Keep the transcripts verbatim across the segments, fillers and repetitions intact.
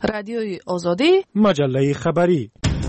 رادیوی آزادی، مجله خبری.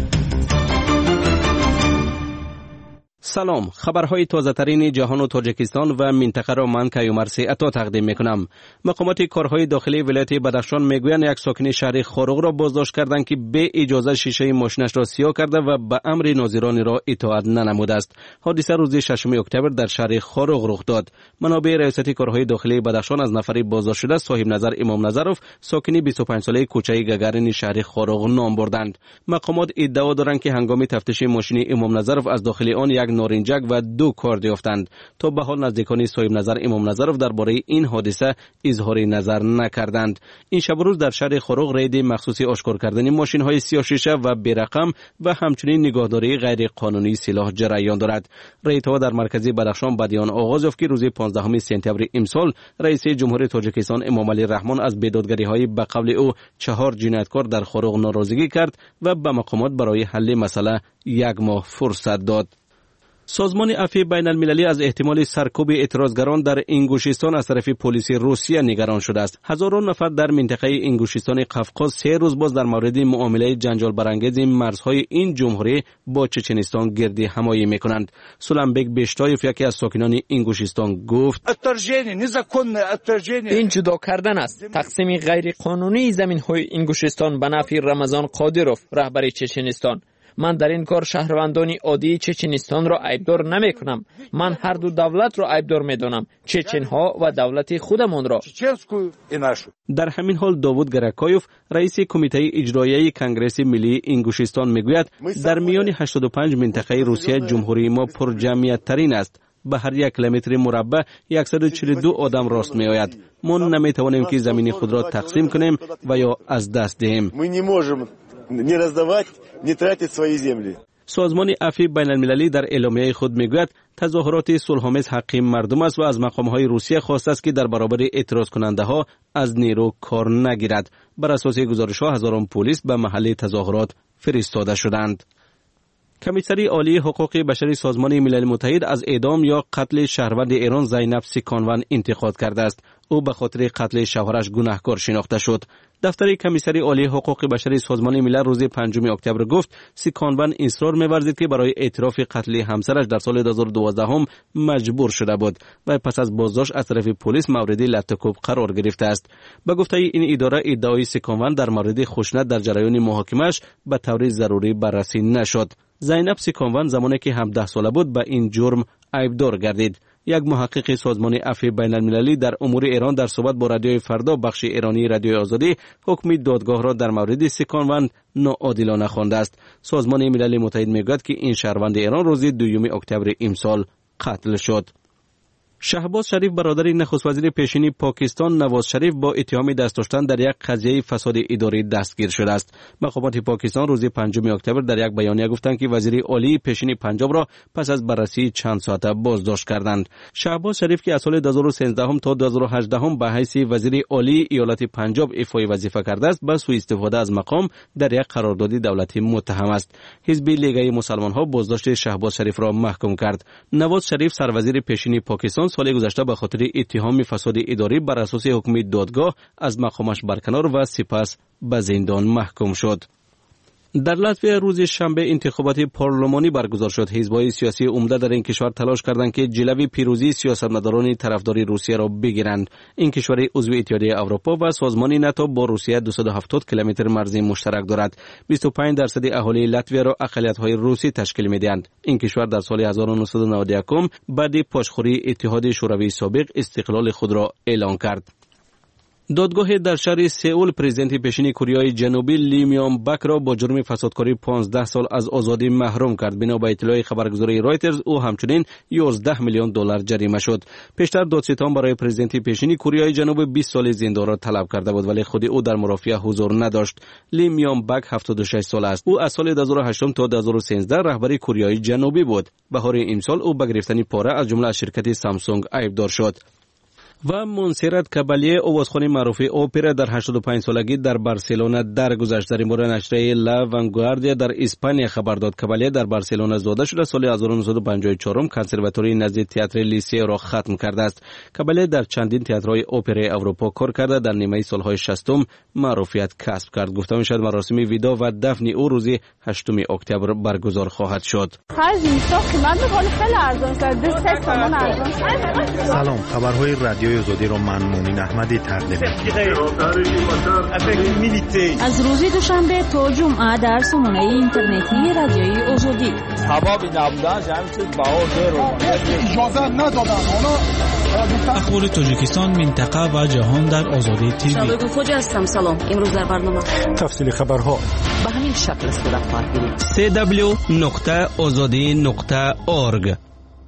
سلام، خبرهای تازه ترین جهان و تاجیکستان و منطقه را من کیومرث عطا تقدیم میکنم. مقامات کارهای داخلی ولایت بدخشان میگویند یک ساکن شهر خاروغ را بازداشت کردند که به اجازه شیشه ماشینش را سیاه کرده و به امر ناظران را اطاعت ننموده است. حادثه روز ششم اکتبر در شهر خاروغ رخ داد. منابع ریاست کارهای داخلی بدخشان از نفر بازداشت شده صاحب نظر امام نظرов ساکن بیست و پنج ساله کوچه گگرین شهر خاروغ نام بردند. مقامات ادعا دارند که هنگام تفتیش ماشین امام نظرов از داخل آن یک نارنجک و دو کارد یافتند. تا به حال نزدیکان صاحب نظر امام نظرов درباره این حادثه اظهار نظر نکردند. این شب روز در شهر خاروغ رید مخصوصی آشکار کردن ماشین های سیاه شیشه و بی رقم و همچنین نگهداری غیر قانونی سلاح جریان دارد. ریدها در مرکز بدخشان بدیان آغاز یافت که روز پانزدهم سپتامبر امسال رئیس جمهوری تاجیکستان امام علی رحمان از بیدادگری های به قول او چهار جنایتکار در خاروغ ناراضگی کرد و به مقامات برای حل مسئله یک ماه فرصت داد. سازمان عفو بین المللی از احتمال سرکوب اعتراضگران در انگوشیستان از طرف پلیس روسیه نگران شده است. هزاران نفر در منطقه انگوشیستان قفقاز سه روز باز در مورد معامله جنجال برانگیز مرزهای این جمهوری با چچنستان گردی همایی میکنند. سولانبک بیشتایف یکی از ساکنان انگوشیستان گفت: این جدا کردن است، تقسیم غیر قانونی زمین‌های انگوشیستان به نفع رمضان قادروف رهبر چچنستان. من در این کار شهروندان عادی چچنستان را عیبدار نمی کنم. من هر دو دولت را عیبدار می دانم، چچن ها و دولت خودمان را. در همین حال داوود گرکایوف رئیس کمیته اجرایی کنگره ملی انگوشیستان میگوید در میان هشتاد و پنج منطقه روسیه جمهوری ما پر جمعیت ترین است. به هر یک کیلومتر مربع صد و چهل و دو آدم راست می آید. ما نمی توانیم که زمین خود را تقسیم کنیم و یا از دست دهیم. не раздавать, не тратить свои земли. سازمان عفو بین المللی در اعلامیه خود میگوید تظاهرات صلح‌آمیز حق مردم است و از مقام‌های روسیه خواسته است که در برابر اعتراض کننده ها از نیرو کار نگیرد. بر اساس گزارش‌ها هزاران پلیس به محل تظاهرات فرستاده شدند. کمیسری عالی حقوق بشری سازمان ملل متحد از اعدام یا قتل شهروند ایران زینب سیکانوان انتقاد کرده است. او به خاطر قتل شوهرش گناهکار شناخته شد. دفتر کمیسری عالی حقوق بشری سازمان ملل روز پنجم اکتبر گفت سیکانوان اصرار می‌ورزید که برای اعتراف قتل همسرش در سال دو هزار و دوازده هم مجبور شده بود و پس از بازداشت از طرف پلیس مورد لطکوب قرار گرفته است. به گفته این اداره ادعای سیکانوان در مورد خشونت در جریان محاکمه‌اش به طور ضروری بررسی نشد. زینب سیکانوان زمانی که هفده ساله بود به این جرم عیبدار گردید. یک محقق سازمان عفو بین المللی در امور ایران در صحبت با رادیوی فردا بخش ایرانی رادیوی آزادی حکم دادگاه را در مورد سیکانوان ناعادلانه خوانده است. سازمان ملل متحد میگوید که این شهروند ایران روز دوم اکتبر امسال قتل شد. شهباز شریف برادر نخست وزیر پیشین پاکستان نواز شریف با اتهام دست داشتن در یک قضیه فساد اداری دستگیر شده است. مقامات پاکستان روز پنجم اکتبر در یک بیانیه گفتند که وزیر عالی پیشین پنجاب را پس از بررسی چند ساعته بازداشت کردند. شهباز شریف که از سال دو هزار و سیزده هم تا دو هزار و هجده به حیث وزیر عالی ایالت پنجاب ایفای وظیفه کرده است، به سوء استفاده از مقام در یک قرارداد دولتی متهم است. حزب لیگ مسلمان‌ها بازداشت شهباز شریف را محکوم کرد. نواز شریف سروزیر پیشین پاکستان سال گذشته به خاطر اتهام فساد اداری بر اساس حکم دادگاه از مقامش برکنار و سپس به زندان محکوم شد. در لاتویا روز شنبه انتخابات پارلمانی برگزار شد. حزب‌های سیاسی عمده در این کشور تلاش کردند که جلوی پیروزی سیاستمداران طرفدار روسیه را بگیرند. این کشور عضو اتحادیه اروپا و سازمان ناتو با روسیه دویست و هفتاد کیلومتر مرز مشترک دارد. بیست و پنج درصد اهالی لاتویا را اقلیت‌های روسی تشکیل می‌دهند. این کشور در سال هزار و نهصد و نود و یک بعد پاشخوری اتحاد شوروی سابق استقلال خود را اعلان کرد. دادگاه در شهر سئول پرزیدنت پیشین کره جنوبی لی میان بک را با جرم فسادکاری پانزده سال از آزادی محروم کرد. بنا به اطلاع خبرگزاری رایترز او همچنین یازده میلیون دلار جریمه شد. پیشتر دادستان برای پرزیدنت پیشین کره جنوبی بیست سال زندان را طلب کرده بود ولی خود او در مرافعه حضور نداشت. لی میان بک هفتاد و شش سال است. او از سال دو هزار و هشت تا دو هزار و سیزده رهبر کره جنوبی بود. بهار امسال او به گرفتن پاره از جمله از شرکت سامسونگ عیبدار شد. و منصرت کبالیه آوازخوان معروف اپرا در هشتاد و پنج سالگی در بارسلونا درگذشت. در این باره نشریه لا وانگواردیا در اسپانیا خبر داد کبالیه در بارسلونا زاده شده، سال هزار و نهصد و پنجاه و چهار کنسرواتوری نزدیک تئاتر لیسه را ختم کرده است. کبالیه در چندین تئاترهای اپرای اروپا کار کرده، در نیمه سالهای شصتم معروفیت کسب کرد. گفته میشد مراسم ویدا و دفن او روز هشتم اکتبر برگزار خواهد شد. سلام، خبرهای رادیوی آزادی رو من مونین احمدی تقدیم می‌کنم. از روز دوشنبه تا جمعه در سامانه اینترنتی رادیوی آزادی. حبابی نبودن جمع شد بهار رو اجازه ندادن. اخبار تاجیکستان، منطقه و جهان در آزادی تیوی. شادو خوجا هستم. سلام. امروز در برنامه تفصیل خبرها به همین شکل صورت خواهد گرفت. دبلیو دبلیو دبلیو نقطه آزادی نقطه اورگ.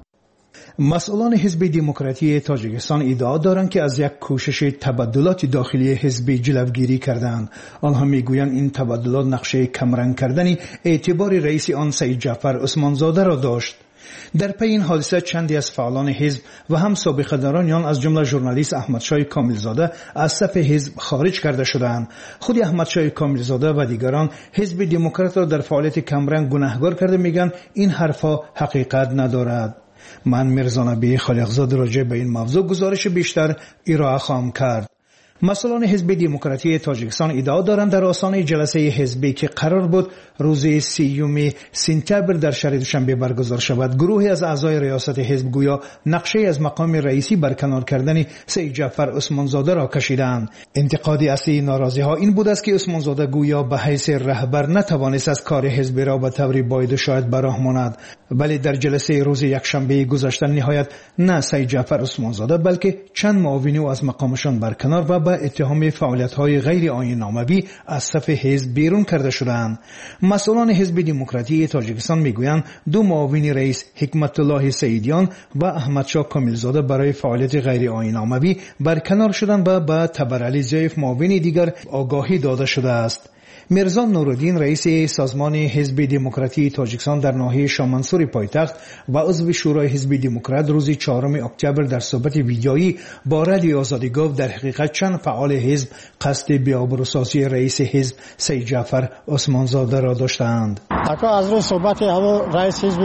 مسئولان حزب دموکراتی تاجیکستان ادعا دارند که از یک کوشش تبادلات داخلی حزب جلوگیری کردند. آنها میگویند این تبادلات نقشه کمرنگ کردن اعتبار رئیس آن سید جعفر عثمانزاده را داشت. در پی این حادثه چندی از فعالان حزب و هم سابقه داران آن از جمله ژورنالیست احمدشاه کاملزاده از صف حزب خارج کرده شدند. خود احمدشاه کاملزاده و دیگران حزب دموکرات را در فعالیت کمرنگ گناهکار کرده میگن این حرفا حقیقت ندارد. من میرزا نبی خالقزاده راجع به این موضوع گزارش بیشتر ارائه خواهم کرد. مسئولان حزب دموکراتی تاجیکستان ادعا دارند در آستانه جلسه حزبی که قرار بود روز سیوم سپتامبر در شهر دوشنبه برگزار شود، گروهی از اعضای ریاست حزب گویا نقشه از مقام رئیسی برکنار کردن سید جعفر عثمانزاده را کشیدند. انتقاد اصلی ناراضی ها این بود است که عثمانزاده گویا به حیث رهبر نتوانست از کار حزب را به طوری باید و شاید براه ماند، ولی در جلسه روز یکشنبه گذشته نهایت نه سید جعفر عثمانزاده بلکه چند معاون او از مقامشان برکنار و به اتهام فعالیت‌های غیر آیین‌ناموی از صف حزب بیرون کرده شدند. مسئولان حزب دموکراتی تاجیکستان میگویند دو معاون رئیس حکمت الله سیدیان و احمدشاه کاملزاده برای فعالیت غیر آیین‌ناموی برکنار شدند و به تبرعلی ضعیف معاون دیگر آگاهی داده شده است. میرزا نورالدین رئیس سازمان حزب دموکراتی تاجیکستان در ناحیه شامنسور پایتخت و عضو شورای حزب دموکرات روز چهارم اکتبر در صحبت ویدیویی با رادیو آزادی گفت در حقیقت چند فعال حزب قصد بی‌آبروسازی رئیس حزب سید جعفر عثمانزاده را داشتند. اگر از روی صحبت همون رئیس حزب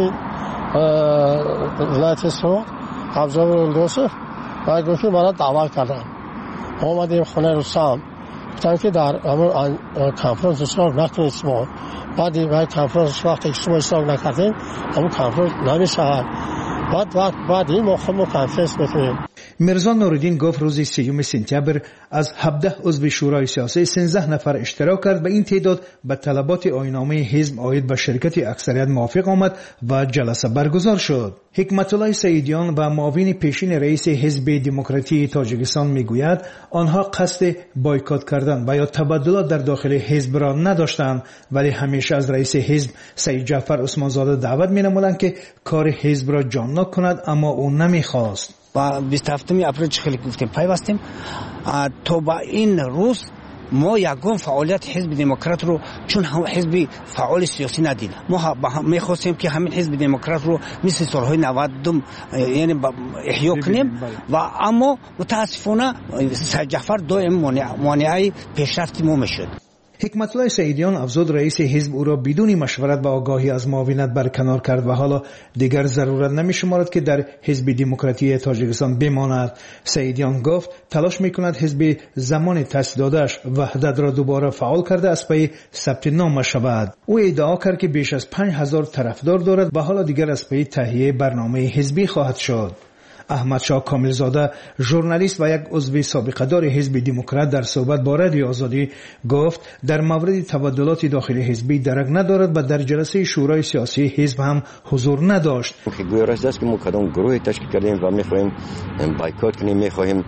ولایت سو ابزار اندوسف و گفتی برای دعوت کردن آمدیم خونه رسام گفتن که در همون کنفرانس اشتراک نکنید شما. بعد این کنفرانس وقتی شما اشتراک نکردین همون کنفرانس نمیشود. بعد وقت بعد این موقع ما کنفرانس میکنیم. میرزا نورالدین گفت روز سیوم سپتامبر از هفده عضو شورای سیاسی سیزده نفر اشتراک کرد و این تعداد به طلبات آیین‌نامه حزب عاید به شرکت اکثریت موافق آمد و جلسه برگزار شد. حکمت الله سیدیان و معاون پیشین رئیس حزب دموکراتی تاجیکستان میگوید آنها قصد بایکات کردن و یا تبادلات در داخل حزب را نداشتند، ولی همیشه از رئیس حزب سید جعفر عثمانزاده دعوت مینمودند که کار حزب را جانناک کند، اما او نمیخواست. و بیست و هفتم اپریل خیلی گفتیم پیوستیم تا با این روز ما یکم فعالیت حزب دموکرات رو چون حزب فعال سیاسی ندید ما می‌خواستیم که همین حزب دموکرات رو مثل سالهای نود یعنی احیا کنیم و اما متاسفانه سید جعفر دائم مانع پیشرفت ما میشد. حکمت الله سیدیان افزود رئیس حزب او را بدون مشورت و آگاهی از معاونت برکنار کرد و حالا دیگر ضرورت نمی شمارد که در حزب دموکراتی تاجیکستان بماند. سیدیان گفت تلاش می کند حزب زمان تأسیس داده‌اش وحدت را دوباره فعال کرده از پی ثبت نام شود. او ادعا کرد که بیش از پنج هزار طرفدار دارد و حالا دیگر از پی تهیه برنامه حزبی خواهد شد. احمدشاه کاملزاده ژورنالیست و یک عضو سابقه دار حزب دموکرات در صحبت با رادیو آزادی گفت در مورد تبادلات داخل حزبی درک ندارد و در جلسه شورای سیاسی حزب هم حضور نداشت. گویا راست است که ما کدام گروه تشکیل کردیم و می‌خواهیم بایکوت کنیم، می‌خواهیم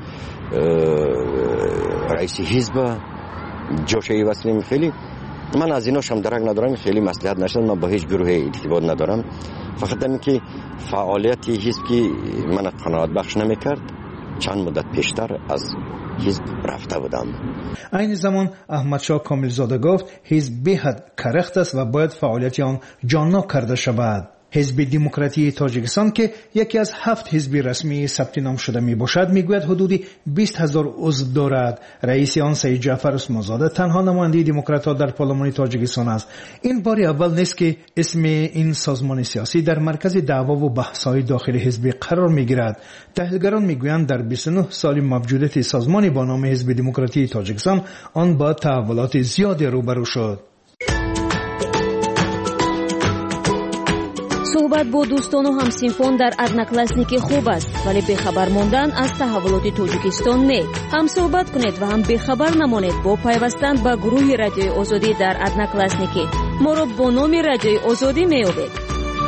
رئیس حزب جوشی وصلیم. خیلی من از ایناش هم درک ندارم، خیلی مصلحت نشد. من با هیچ گروه ارتباط ندارم، فقط همین که فعالیت حزب که من قناعت بخش نمیکرد چند مدت پیشتر از حزب رفته بودم. این زمان احمدشاه کاملزاده گفت حزب به حد کرخت است و باید فعالیت آن جانناک کرده شود. حزب دموکراتی تاجیکستان که یکی از هفت حزب رسمی ثبت نام شده می باشد میگوید حدود بیست هزار عضو دارد. رئیس آن سید جعفر عثمانزاده تنها نماینده دموکرات‌ها در پارلمان تاجیکستان است. این بار اول نیست که اسم این سازمان سیاسی در مرکز دعوا و بحث‌های داخل حزب قرار میگیرد. تحلیلگران میگویند در بیست و نه سال موجودیت سازمانی با نام حزب دموکراتی تاجیکستان آن با تحولات زیادی روبرو شد. صحبت با دوستان و همسینفون در ادناکلاسنیک خوب است، ولی بخبر ماندن از تحولات تاجیکستان نه. هم صحبت کنید و هم بخبر نمانید با پیوستن به گروه رادیوی آزادی در ادناکلاسنیک. ما را با نام رادیوی آزادی می‌یابید.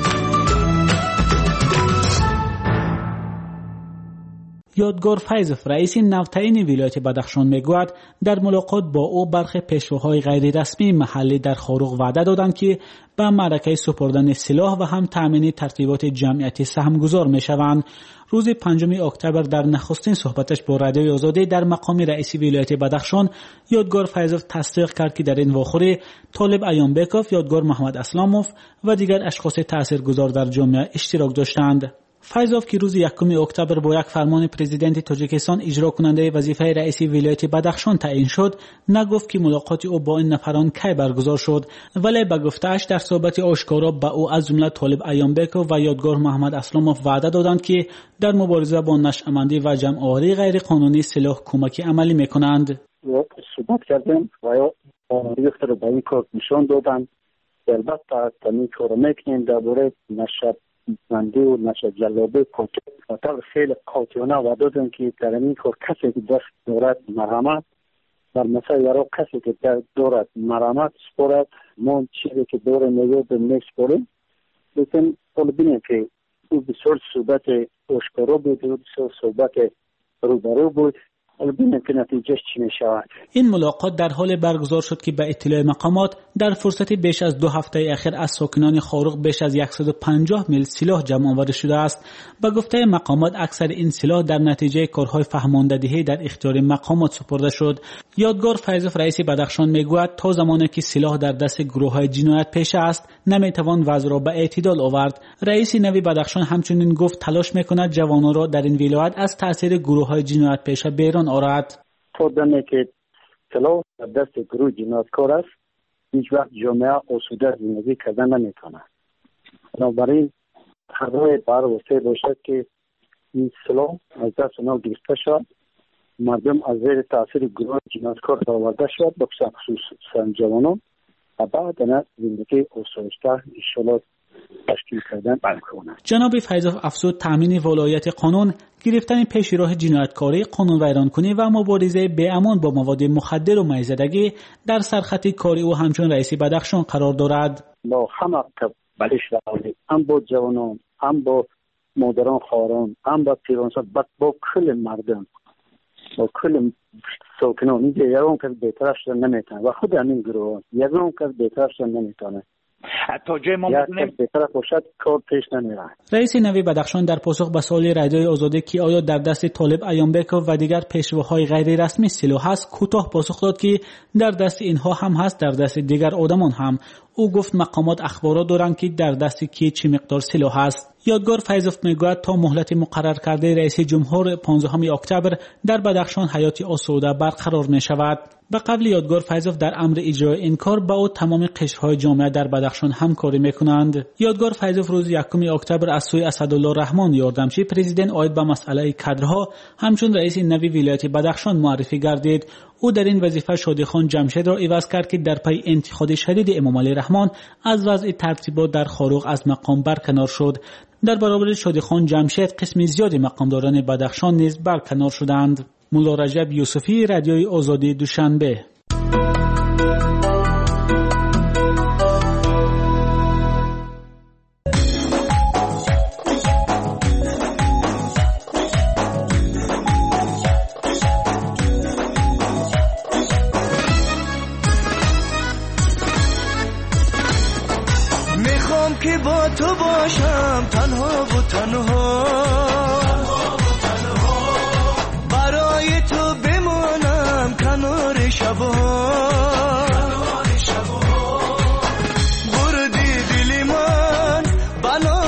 یادگار فیضوف رئیس نوتعیین ولایت بدخشان میگوید در ملاقات با او برخی پیشواهای غیر رسمی محلی در خاروق وعده دادند که به معرکه سپردن سلاح و هم تامین ترتیبات جمعیتی سهمگذار میشوند. روز پنجم اکتبر در نخستین صحبتش با رادیوی آزادی در مقام رئیس ولایت بدخشان، یادگار فیضوف تصدیق کرد که در این واخوری طالب ایانبکوف، یادگار محمد اسلاموف و دیگر اشخاص تاثیرگذار در جامعه اشتراک داشتند. فیضوف که روز یکم اکتبر با یک فرمان پرزیدنت تاجیکستان اجرا کننده وظیفه رئیس ولایت بدخشان تعیین شد، نگفت که ملاقات او با این نفران کی برگزار شد، ولی به گفته‌اش در صحبت آشکارا به او از جمله طالب ایانبکوف و یادگار محمد اسلاموف وعده دادند که در مبارزه با نشأه‌مندی و جمع‌آوری غیر قانونی سلاح کمکی عملی می‌کنند. صحبت کردیم و آمریخت رو به این کار نشان دادند. البته تمی کار میکنیم درباره نشد مندی و نشد جلابه کوچه و طور خیلی قاطعانه وعده دادن که در این کار کسی که دست دارد مرحمت در مثلا یارو کسی که دارد مرحمت سپورد ما چیزی که داره میگه به نسپوریم. لیکن طالبینه که او بسیار صحبت اشکارا بود و بسیار صحبت روبرو بود. این ملاقات در حال برگزار شد که به اطلاع مقامات در فرصت بیش از دو هفته اخیر از ساکنان خاروق بیش از صد و پنجاه میل سلاح جمع آوری شده است. به گفته مقامات اکثر این سلاح در نتیجه کارهای فهماندهی در اختیار مقامات سپرده شد. یادگار فیضوف رئیس بدخشان میگوید تا زمانی که سلاح در دست گروه‌های جنایت پیشه است نمیتوان وضع را به اعتدال آورد. رئیس نوی بدخشان همچنین گفت تلاش میکند جوانان را در این ولایت از تاثیر گروه‌های جنایت پیشه بیرون آورد. تا دمی که سلاح در دست گروه جنایتکار است هیچ وقت جامعه آسوده زندگی کردن نمیتونه. بنابراین هر بار واسه باشد که این سلاح از دست اونا گرفته شد، مردم از زیر تاثیر گروه جنایتکار برآورده شد، به خصوص جوانان، و بعد نه زندگی آسایش‌تر انشالله تشکیل کردن بکنند. جناب فیضوف افزود تامین ولایت قانون، گرفتن پیش راه جنایتکاری، قانون ویرانکنی و مبارزه بی‌امان با مواد مخدر و میزدگی در سرخط کاری او همچون رئیس بدخشان قرار دارد. با همه که بلش راوی هم با جوانان، هم با مادران خواهران، هم با پیرانسان، با کل مردم، با کل ساکنان، اینجا یکم کس بی‌طرف شدن نمیتونه و خود همین گروه یکم کس بی‌طرف شدن نمیتونه. تا جای ما می‌دونیم بهتره باشد کار پیش نمیره. رئیس نوی بدخشان در پاسخ به سوال رادیوی آزادی که آیا در دست طالب ایانبکوف و دیگر پیشواهای غیر رسمی سلاح هست، کوتاه پاسخ داد که در دست اینها هم هست، در دست دیگر آدمان هم. او گفت مقامات اخبارات دارند که در دست کی چه مقدار سلاح است. یادگار فیضوف میگوید تا مهلت مقرر کرده رئیس جمهور پانزدهم اکتبر در بدخشان حیات آسوده برقرار می شود. به قبل یادگار فیضوف در امر اجرای این کار با او تمام قشرهای جامعه در بدخشان همکاری میکنند. یادگار فیضوف روز یکم اکتبر از سوی اسدالله رحمان یاردمچی پرزیدنت آید به مسئله کادرها همچون رئیس نوی ولایت بدخشان معرفی گردید. او در این وظیفه شادیخان جمشید را عوض کرد که در پی انتقاد شدید امام علی رحمان از وضع ترتیبات در خاروق از مقام برکنار شد. در برابر شادیخان جمشید قسم زیادی مقامداران بدخشان نیز برکنار شدند. مولا رجب یوسفی، رادیوی آزادی، دوشنبه. میخوام که با تو باشم تنها و تنها، برای تو بمانم کنار شبها. بردی دل من بلا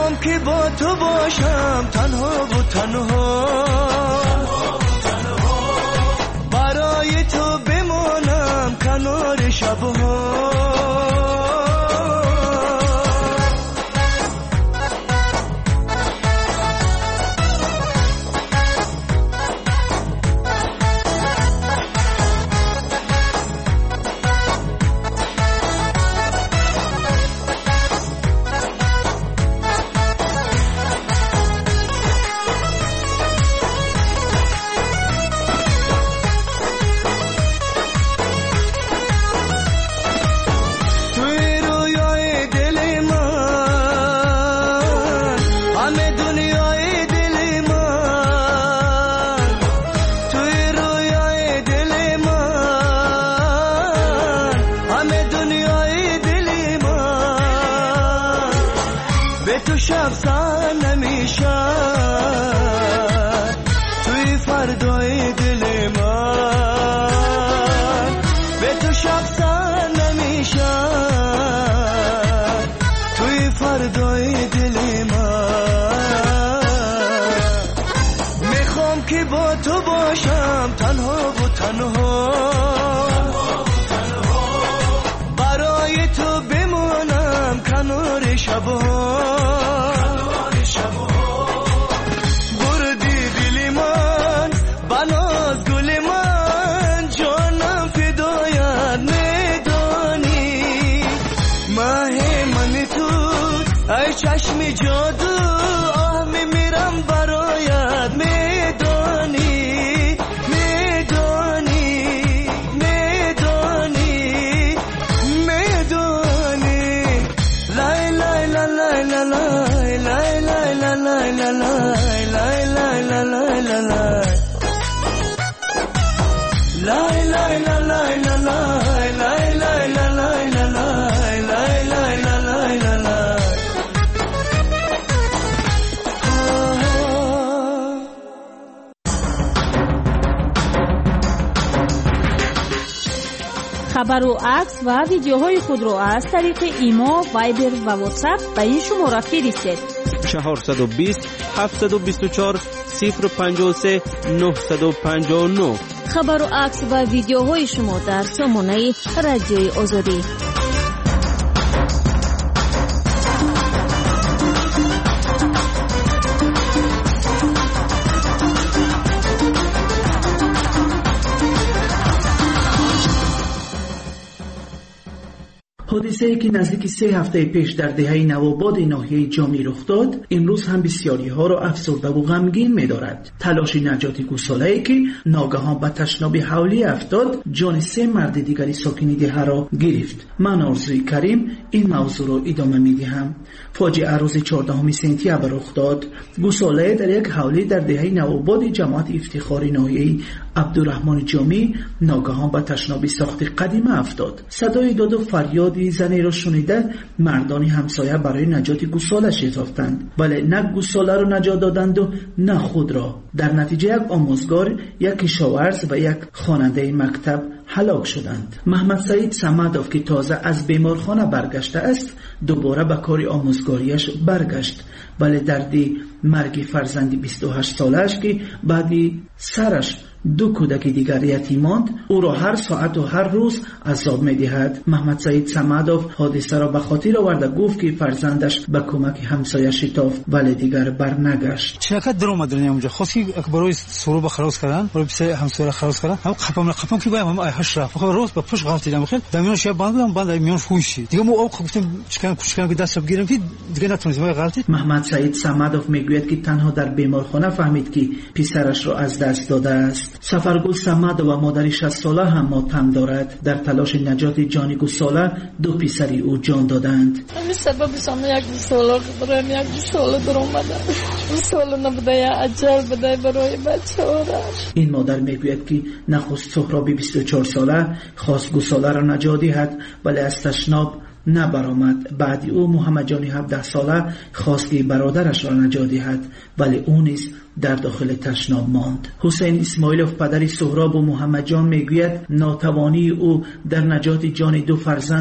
میخوام که با تو باشم تنها و تنها، برای تو بمانم کنار شبها. چشمی جادو آه میمیرم برایت، میدانی میدانی میدانی میدانی لای لای لای لای لای لای لای لای لای لای لای لای لای لای لای لای لای خبر و عکس و ویدیوهای خود را از طریق ایما، وایبر و واتساپ به این شماره فرستید: چهارصد و بیست هفتصد و بیست و چهار صفر پنجاه و سه نهصد و پنجاه و نه. خبر و عکس و ویدیوهای شما در سامانه رادیوی آزادی. حادثه‌ای که نزدیک سه هفته پیش در دهه نوآباد ناحیه جامی رخ داد، امروز هم بسیاری ها را افسرده و غمگین می‌دارد. تلاش نجات گوساله‌ای که ناگهان به تشناب حولی افتاد، جان سه مرد دیگری ساکن دهه را گرفت. من آرزوی کریم این موضوع را ادامه می‌دهم. فاجعه روز چهاردهم سپتامبر رخ داد. گوساله در یک حولی در دهه نوآباد جماعت افتخار ناحیه عبدالرحمن جامی ناگهان به تشناب ساخت قدیمه افتاد. صدای داد و فریاد زنی را شنیده مردان همسایه برای نجات گوساله شتافتند، ولی نه گوساله را نجات دادند و نه خود را. در نتیجه یک آموزگار، یک کشاورز و یک خواننده مکتب هلاک شدند. محمد سعید صمدوف که تازه از بیمارخانه برگشته است، دوباره به کار آموزگاریش برگشت، ولی دردی مرگ فرزندی بیست و هشت سالش که بعدی سرش دو کودک دیگر یتیماند، او را هر ساعت و هر روز عذاب می‌دهد. محمد سعید صمدوف حادثه را به خاطر آورده، گفت که فرزندش به کمک همسایه شتافت ولی دیگر برنگشت. چقدر درآمد دارن اونجا، خواستی برای سرو به خلاص کردن، برای پسر همسایه خلاص کردن، هم قپم قپم که باید هم هشت رفت خب روز با پشت غلطی دادم. خیلی دمیون شب باندم باند میون فوشی دیگه مو گفتم چیکار کوچکم که دست بگیرم که دیگه نتونستم غلطی. محمد سعید صمدوف میگوید که تنها در بیمارخانه فهمید که پسرش را از دست داده است. سفرگل صمدوف و مادر شصت ساله هم ماتم دارد. در تلاش نجات جان گوساله دو پسری او جان دادند. همین سبب سامی یک گوساله برای یک گوساله در اومده. گوساله نبوده یا اجل بوده برای بچه‌هاش. این مادر میگوید که نخست سهرابی بیست و چهار ساله خواست گوساله را نجات دهد ولی از تشناب نبرآمد. بعد او محمد جانی هفده ساله خواست که برادرش را نجات دهد ولی او نیز در داخل تشناب ماند. حسین اسماعیلوف پدر سهراب و محمد جان میگوید ناتوانی او در نجات جان دو فرزندش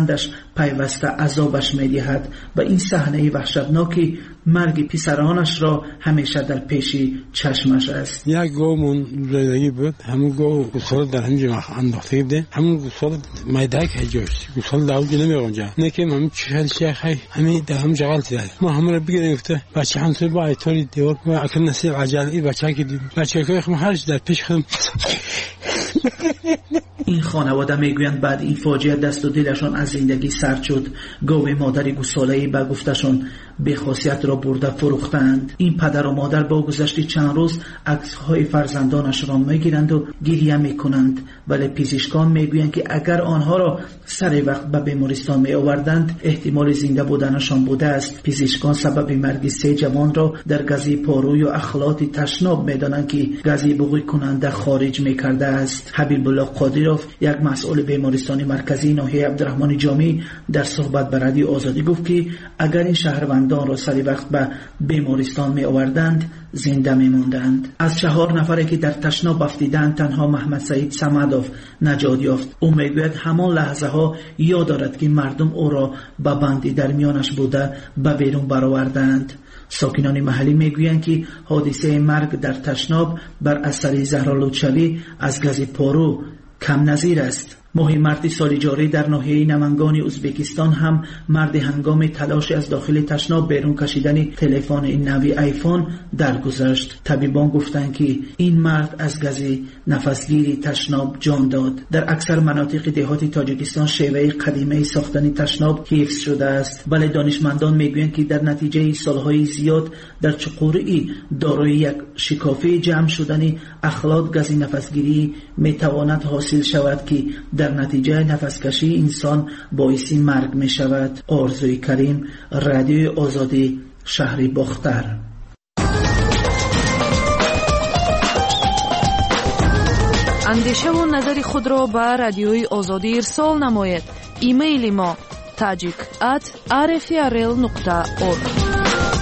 پیوسته عذابش می‌دهد و این صحنه وحشتناک مرگ پسرانش را همیشه در پیش چشمش است. یک گاومون زندگی بود، همون گاو گوساله در همینجا انداخته بوده، همون گوساله میده که جاش گوساله داوود نمیره اونجا، نه که همین چهل شیخ همین در هم جغل دیده. ما همون رو بگیریم گفته بچه همسر با ایتاری دیوار ما اکل نسیب عجلی بچه که بچه که خم هرچ در پیش خم. این خانواده میگویند بعد این فاجعه دست و دلشان از زندگی سرد شد. گاو مادر گوساله‌ای به گفتشان به خاصیت را برده فروختند. این پدر و مادر با گذشت چند روز عکس‌های فرزندانش را میگیرند و گریه میکنند، ولی پزشکان میگویند که اگر آنها را سر وقت به بیمارستان می آوردند احتمال زنده بودنشان بوده است. پزشکان سبب مرگ سه جوان را در گازی پاروی و اخلاط تشناب میدانند که گازی بوی کننده خارج میکرده است. حبیب الله قادروف، یک مسئول بیمارستان مرکزی ناحیه عبدالرحمن جامی، در صحبت با رادیو آزادی گفت که اگر این شهروندان را سر وقت به بیمارستان می آوردند زنده می ماندند. از چهار نفری که در تشناب افتیدند تنها محمد سعید سمدوف نجات یافت. او میگوید همان لحظه ها یاد دارد که مردم او را به بندی در میانش بوده به بیرون برآوردند. ساکنان محلی میگویند که حادثه مرگ در تشناب بر اثر زهرآلودشوی از گاز پارو کم نظیر است. ماه مارس سال جاری در ناحیه نمنگان ازبکستان هم مرد هنگام تلاش از داخل تشناب بیرون کشیدن تلفن این نوی آیفون درگذشت. طبیبان گفتند که این مرد از گاز نفسگیری تشناب جان داد. در اکثر مناطق دهات تاجیکستان شیوه قدیمی ساختن تشناب حفظ شده است، ولی دانشمندان میگویند که در نتیجه سالهای زیاد در چقوری دارای یک شکافه جمع شدن اخلاط گاز نفسگیری میتواند حاصل شود که در نتیجه نفسکشی انسان باعث مرگ می شود. آرزوی کریم، رادیو آزادی، شهر باختر. اندیشه و نظر خود را به رادیوی آزادی ارسال نماید. ایمیل ما tajik at r f r l نقطه org.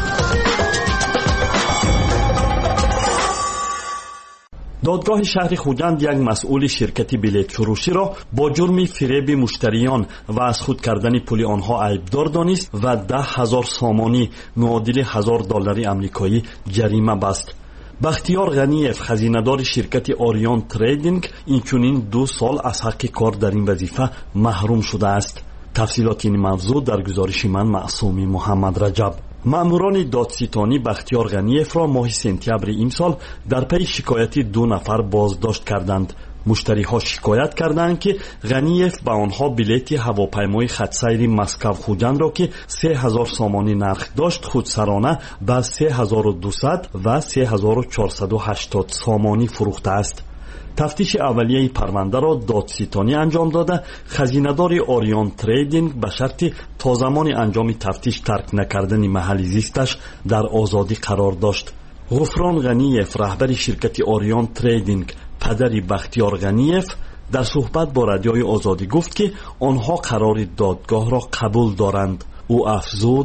دادگاه شهر خوجند یک مسئول شرکت بلیط فروشی را با جرم فریب مشتریان و از خود کردن پول آنها عیبدار دانست و ده هزار سامانی معادل هزار دلار آمریکایی جریمه بست. بختیار غنیف، خزینه‌دار شرکت آریان تریدینگ، اینچنین دو سال از حق کار در این وظیفه محروم شده است. تفصیلات این موضوع در گزارش من معصومی محمد رجب. ماموران دادستانی بختیار غنیف را ماه سپتامبر امسال در پی شکایت دو نفر بازداشت کردند. مشتری‌ها شکایت کردند که غنیف به آنها بلیط هواپیمای خط‌سیر مسکو خوجند را که سه هزار سامانی نرخ داشت خودسرانه به سه هزار و دویست و سه هزار و چهارصد و هشتاد سامانی فروخته است. تفتیش اولیه پرونده را دادستانی انجام داده خزینه‌دار آریان تریدینگ به شرط تا زمان انجام تفتیش ترک نکردن محل زیستش در آزادی قرار داشت. غفران غنیف، رهبر شرکت آریان تریدینگ، پدری بختیار غنیف، در صحبت با رادیوی آزادی گفت که آنها قرار دادگاه را قبول دارند. او افزود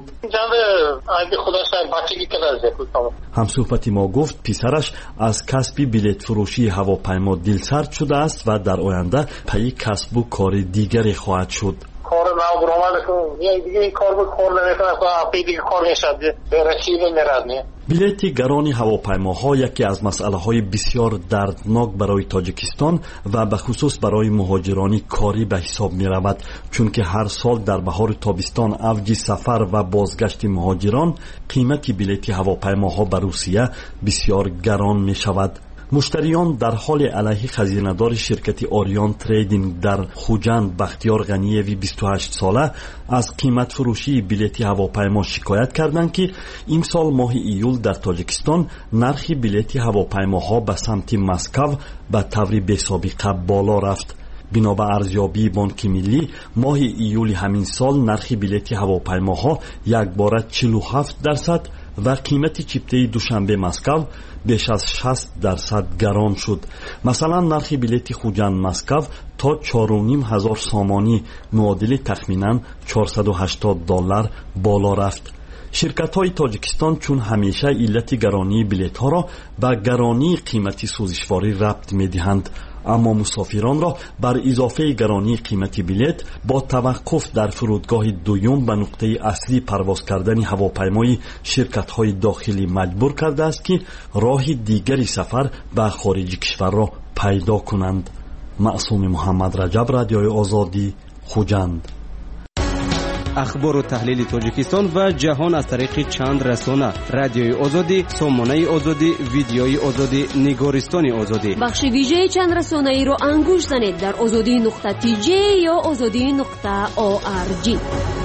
همصحبت ما گفت پسرش از کسب بلیط فروشی هواپیما دلسرد شده است و در آینده پی کسب و کار دیگری خواهد شد. کار نو برآمده که یک دیگه این کار بود کار نمیکنه که اپی دیگه کار میشد به رکیب میرد. بلیط گران هواپیماها یکی از مسئله‌های بسیار دردناک برای تاجیکستان و به خصوص برای مهاجران کاری به حساب می‌رود، چون که هر سال در بهار تابستان اوج سفر و بازگشت مهاجران قیمت بلیط هواپیماها به روسیه بسیار گران می‌شود. مشتریان در حال علیه خزینه‌دار شرکت آریان تریدینگ در خوجند بختیار غنیوی بیست و هشت ساله از قیمت فروشی بلیط هواپیما شکایت کردند که امسال ماه ایول در تاجیکستان نرخ بلیط هواپیماها به سمت مسکو به طور بی‌سابقه بالا رفت. بنا به ارزیابی بانک ملی ماه ایول همین سال نرخ بلیط هواپیماها یک باره چهل و هفت درصد و قیمت چیپته دوشنبه مسکو بیش از شصت درصد گران شد. مثلا نرخ بلیط خوجند مسکو تا چهار و نیم هزار سامانی معادل تخمینا چهارصد و هشتاد دلار بالا رفت. شرکت‌های تاجیکستان چون همیشه علت گرانی بلیط‌ها را به گرانی قیمت سوزشواری ربط می‌دهند. اما مسافران را بر اضافه گرانی قیمت بلیت با توقف در فرودگاه دوم به نقطه اصلی پرواز کردن هواپیمای شرکت‌های داخلی مجبور کرده است که راه دیگری سفر به خارج کشور را پیدا کنند. معصوم محمد رجب، رادیوی آزادی، خوجند. اخبار و تحلیل تاجیکستان و جهان از طریق چند رسانه: رادیوی آزادی، سامانه آزادی، ویدیوی آزادی، نگارستان آزادی. بخش ویژه چند رسانه ای رو انگوش زنید در آزادی نقطه تی جی یا آزادی نقطه او آر جی.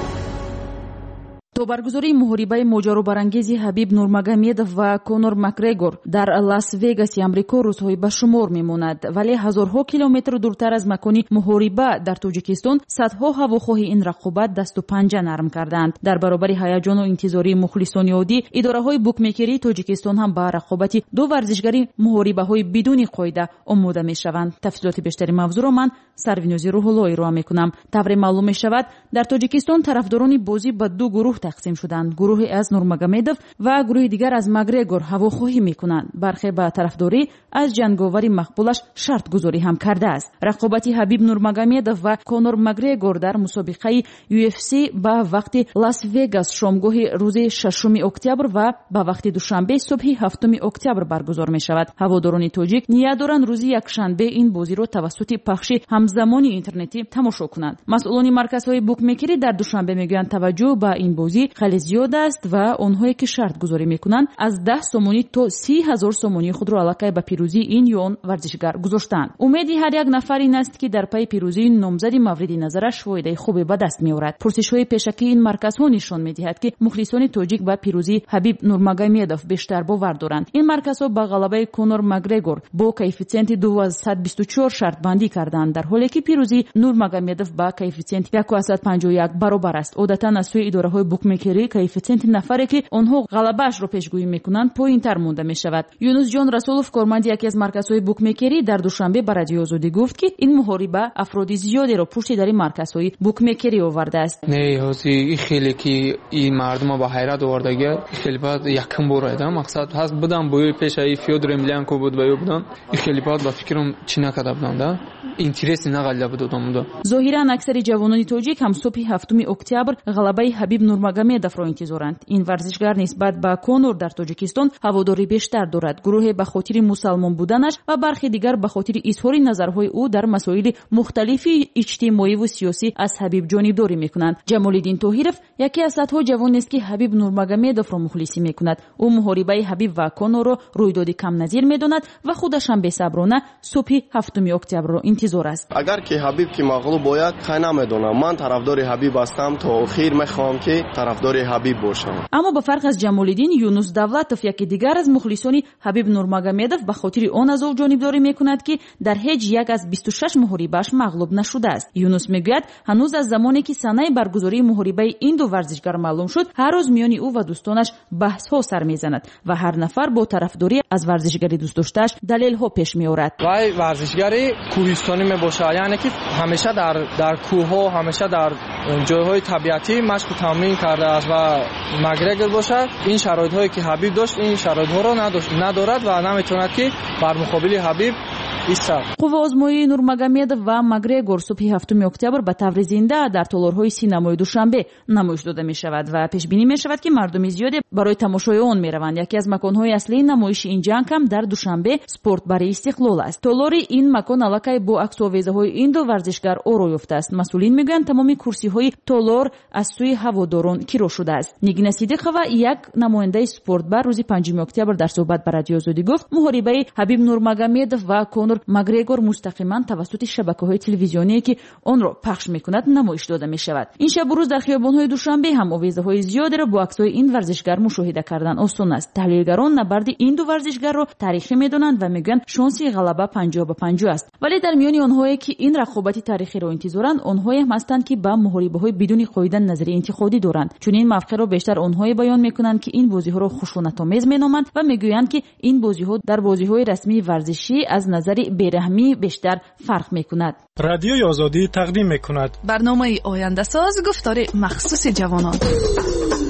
تو برگزاری محاربه ماجرا برانگیزی حبیب نورمگامدов و کنور مکگرگور در لاس وگاس آمریکا روزهای به شمار میماند، ولی هزارها کیلومتر دورتر از مکانی محاربه در تاجیکستان صدها هواخواه این رقابت دست و پنجه نرم کردند. در برابر هیجان و انتظاری مخلصان عادی، اداره‌های بوکمیکری تاجیکستان هم به رقابت دو ورزشگری محاربه‌های بدون قاعده آماده میشوند. تفصیلات بیشتری موضوع را من سروینوزی روح‌اللهی ارائه میکنم. طور معلوم میشود در تاجیکستان طرفداران بازی به دو گروه تقسیم شدند. گروهی از نورمگامدов و گروه دیگر از مکگرگور هواخواهی میکنند. برخی به طرفداری از جنگاوری مقبولش شرط گذاری هم کرده است. رقابت حبیب نورمگامدov و کنور مکگرگور در مسابقه یو اف سی به وقت لاس وگاس شامگاه روز ششم اکتبر و به وقت دوشنبه صبح هفتم اکتبر برگزار می شود. هواداران تاجیک نیت دارند روز یکشنبه این بازی را توسط پخش همزمانی اینترنتی تماشا کنند. مسئولان مرکزهای بوکمیکری در دوشنبه میگویند توجه به این بازی خیلی زیاد است و آنهایی که شرط گذاری میکنند از ده سومونی تا سی هزار سومونی خود را علاقه به پیروزی این یا آن ورزشگر گذاشتند. امیدی هر یک نفر این است که در پی پیروزی نامزد مورد نظرش فایده خوبی به دست میآورد. پرسش‌های پیشکی این مرکزها نشان میدهد که مخلصان تاجیک به پیروزی حبیب نورمگامدov بیشتر باور دارند. این مرکزها با غلبه کنور مکگرگور با کوئفیشنت دویست و بیست و چهار شرط بندی کردند، در حالی که پیروزی نورمگامدov با کوئفیشنت صد و پنجاه و یک برابر است. عادتاً از سوی اداره‌های بوکمیکری کوئفیشنت نفری که آنها غلبه‌اش را پیشگویی میکنند پایین‌تر مانده میشود. یونس جان رسولوف، کارمند یکی از مرکزهای بوکمیکری، در دوشنبه به رادیو آزادی گفت که این محاربه افراد زیادی را پشت در مرکزهای بوکمیکری آورده است. نه هاسی خیلی که این مردم با حیرت آوردگی خیلی بعد یکم برایدم مقصد هست بودم بوی پیش ای فیودر امیلیانکو بود بایو بودم خیلی بعد با فکرم چی نکرده بودم ده اینترس نغلده بودم ده. ظاهرا اکثر جوانان تاجیک هم صبح هفتم اکتبر غلبه حبیب نورمگامدov را انتظارند. این ورزشگر نسبت به کنور در تاجیکستان هواداری بیشتر دارد. گروه به خاطر مسلمان بودنش و برخی دیگر به خاطر اظهار نظرهای او در مسائل مختلفی اجتماعی و سیاسی از حبیب جانبداری میکنند. جمالالدین طاهرов یکی از صدها جوان است که حبیب نورمگامدov را مخلصی میکند. او محاربه حبیب و کنور را رویدادی کم نظیر میداند و خودش هم بی‌صبرانه صبح هفتم اکتبر را انتظار است. اگر که حبیب که مغلوب باید خیلی نمیدونم، من طرفدار حبیب هستم تا آخر میخوام که طرفدار حبیب باشم. اما با فرق از جمالالدین، یونس دولتوف یکی دیگر از مخلصان حبیب نورمگامدov به خاطر آن از او جانبداری میکند که در هیچ یک از بیست و شش محاربه‌اش مغلوب نشده است. یونس میگوید هنوز از زمانی که سنه برگزاری محاربه این دو ورزشگر معلوم شد هر روز میان او و دوستانش بحث ها سر میزند و هر نفر با طرفداری از ورزشگری دوست داشته‌اش دلیل ها پیش میآورد. وای ورزشگری کوهستانی میباشه، یعنی که همیشه در در کوه ها، همیشه در جایهای طبیعتی مشق تمرین کرده است و مکگرگور باشه. این شرایط هایی که حبیب داشت این شرایط ها را ندارد و نمیتواند که بر مقابل حبیب ایستد. قوه آزمایی نورمگامدov و مکگرگور صبح هفتم اکتبر به طور زنده در تالارهای سینمای دوشنبه نمایش داده می شود و پیش بینی می شود که مردم زیادی برای تماشای آن می روند. یکی از مکانهای اصلی نمایش این جنگ هم در دوشنبه سپورت برای استقلال است. تالار این مکان علاقه با عکس و آویزهای این دو ورزشگر آرا یافته است. مسئولین میگویند تمام کرسی های تالار از سوی هواداران کیرو شده است. نگین صدیقова یک نماینده سپورت بر روز پنجم اکتبر در صحبت با رادیو آزادی گفت محاربه حبیب نورمگامدov و کنور مکگرگور مستقیما توسط شبکه‌های تلویزیونی که آن را پخش می‌کند نمایش داده می‌شود. این شب و روز در خیابان‌های دوشنبه هم آویزه‌های زیادی را با عکس‌های این ورزشگر مشاهده کردن آسان است. تحلیلگران نبرد این دو ورزشگر را تاریخی می‌دانند و میگویند شانسی غلبه پنجاه به پنجاه است. ولی در میان آنهایی که این رقابت تاریخی را انتظارند آنهایی هم هستند که با محاربه‌های بدون قاعده نظری انتقادی دارند. چون این موقع را بیشتر آنهایی بیان می‌کنند که این بازی‌ها را خشونت‌آمیز می‌نامند و میگویند که این بازی‌ها در بازی‌های رسمی ورزشی از نظر بی‌رحمی بیشتر فرق می‌کند. رادیوی آزادی تقدیم می‌کند برنامه آینده ساز، گفتار مخصوص جوانان.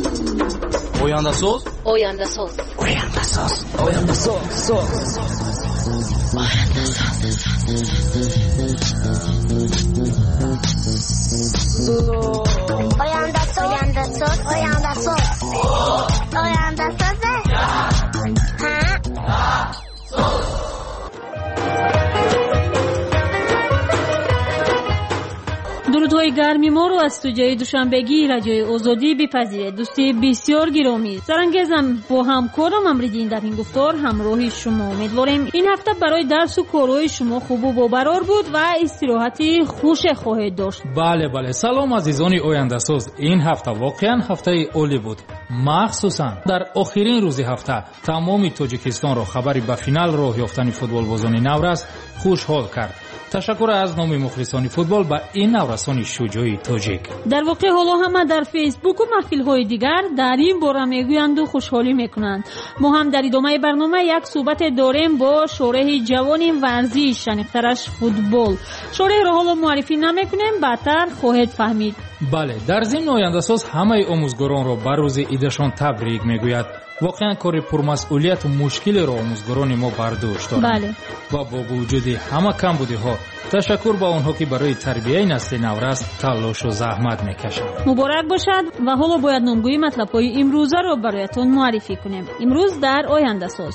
آینده ساز، آینده ساز، آینده ساز، آینده ساز. Oyanda soz, oyanda soz, oyanda soz, oyanda soz. درودهای گرمی ما رو از استودیوی دوشنبگی رادیوی آزادی بپذیرید. دوستی بسیار گرامی، سرانگزم با همکارم امریدین در این گفتار همراهی شما. امیدواریم این هفته برای درس و کارهای شما خوب و بابرار بود و استراحتی خوش خواهید داشت. بله بله. سلام عزیزان آینده‌ساز. این هفته واقعا هفته عالی بود، مخصوصا در آخرین روز هفته تمام تاجیکستان را خبری به فینال راه یافتن فوتبال بازان نورس خوشحال کرد. تشکر از نام مخلصان فوتبال به این نورسان شجاع تاجیک. در واقع حالا همه در فیسبوک و محفل‌های دیگر در این باره میگویند و خوشحالی میکنند. ما هم در ادامه برنامه یک صحبت داریم با شارح جوان ورزش، شنیخترش فوتبال. شارح را حالا معرفی نمیکنیم، بعدتر خواهید فهمید. بله، در ضمن آینده‌ساز همه آموزگاران را بر روز عیدشان تبریک میگوید. واقعا کار پرمسئولیت و مشکل را آموزگاران ما برداشت دارند. بله. و با وجود همه کمبودی‌ها تشکر به آنها که برای تربیت نسل نورس تلاش و زحمت میکشند. مبارک باشد. و حالا باید نامگوی مطلب‌های امروزه را برایتان معرفی کنیم. امروز در آینده‌ساز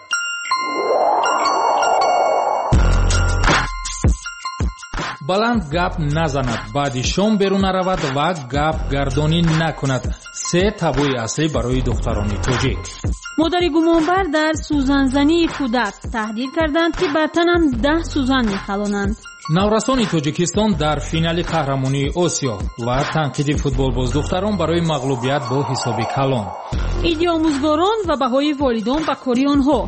بلند گپ نزند، بعد شام بیرون رود و گپ گردانی نکند. سه تابوی اصلی برای دختران تاجیک. مادر گمانبر در سوزنزنی کودک تهدید کردند که بر تنم ده سوزن می‌خلانند. نورسان تاجیکستان در فینال قهرمانی آسیا و تنقید فوتبال باز دختران برای مغلوبیت با حساب کلان. ایدی آموزگاران و بهای والدان به کاری آنها.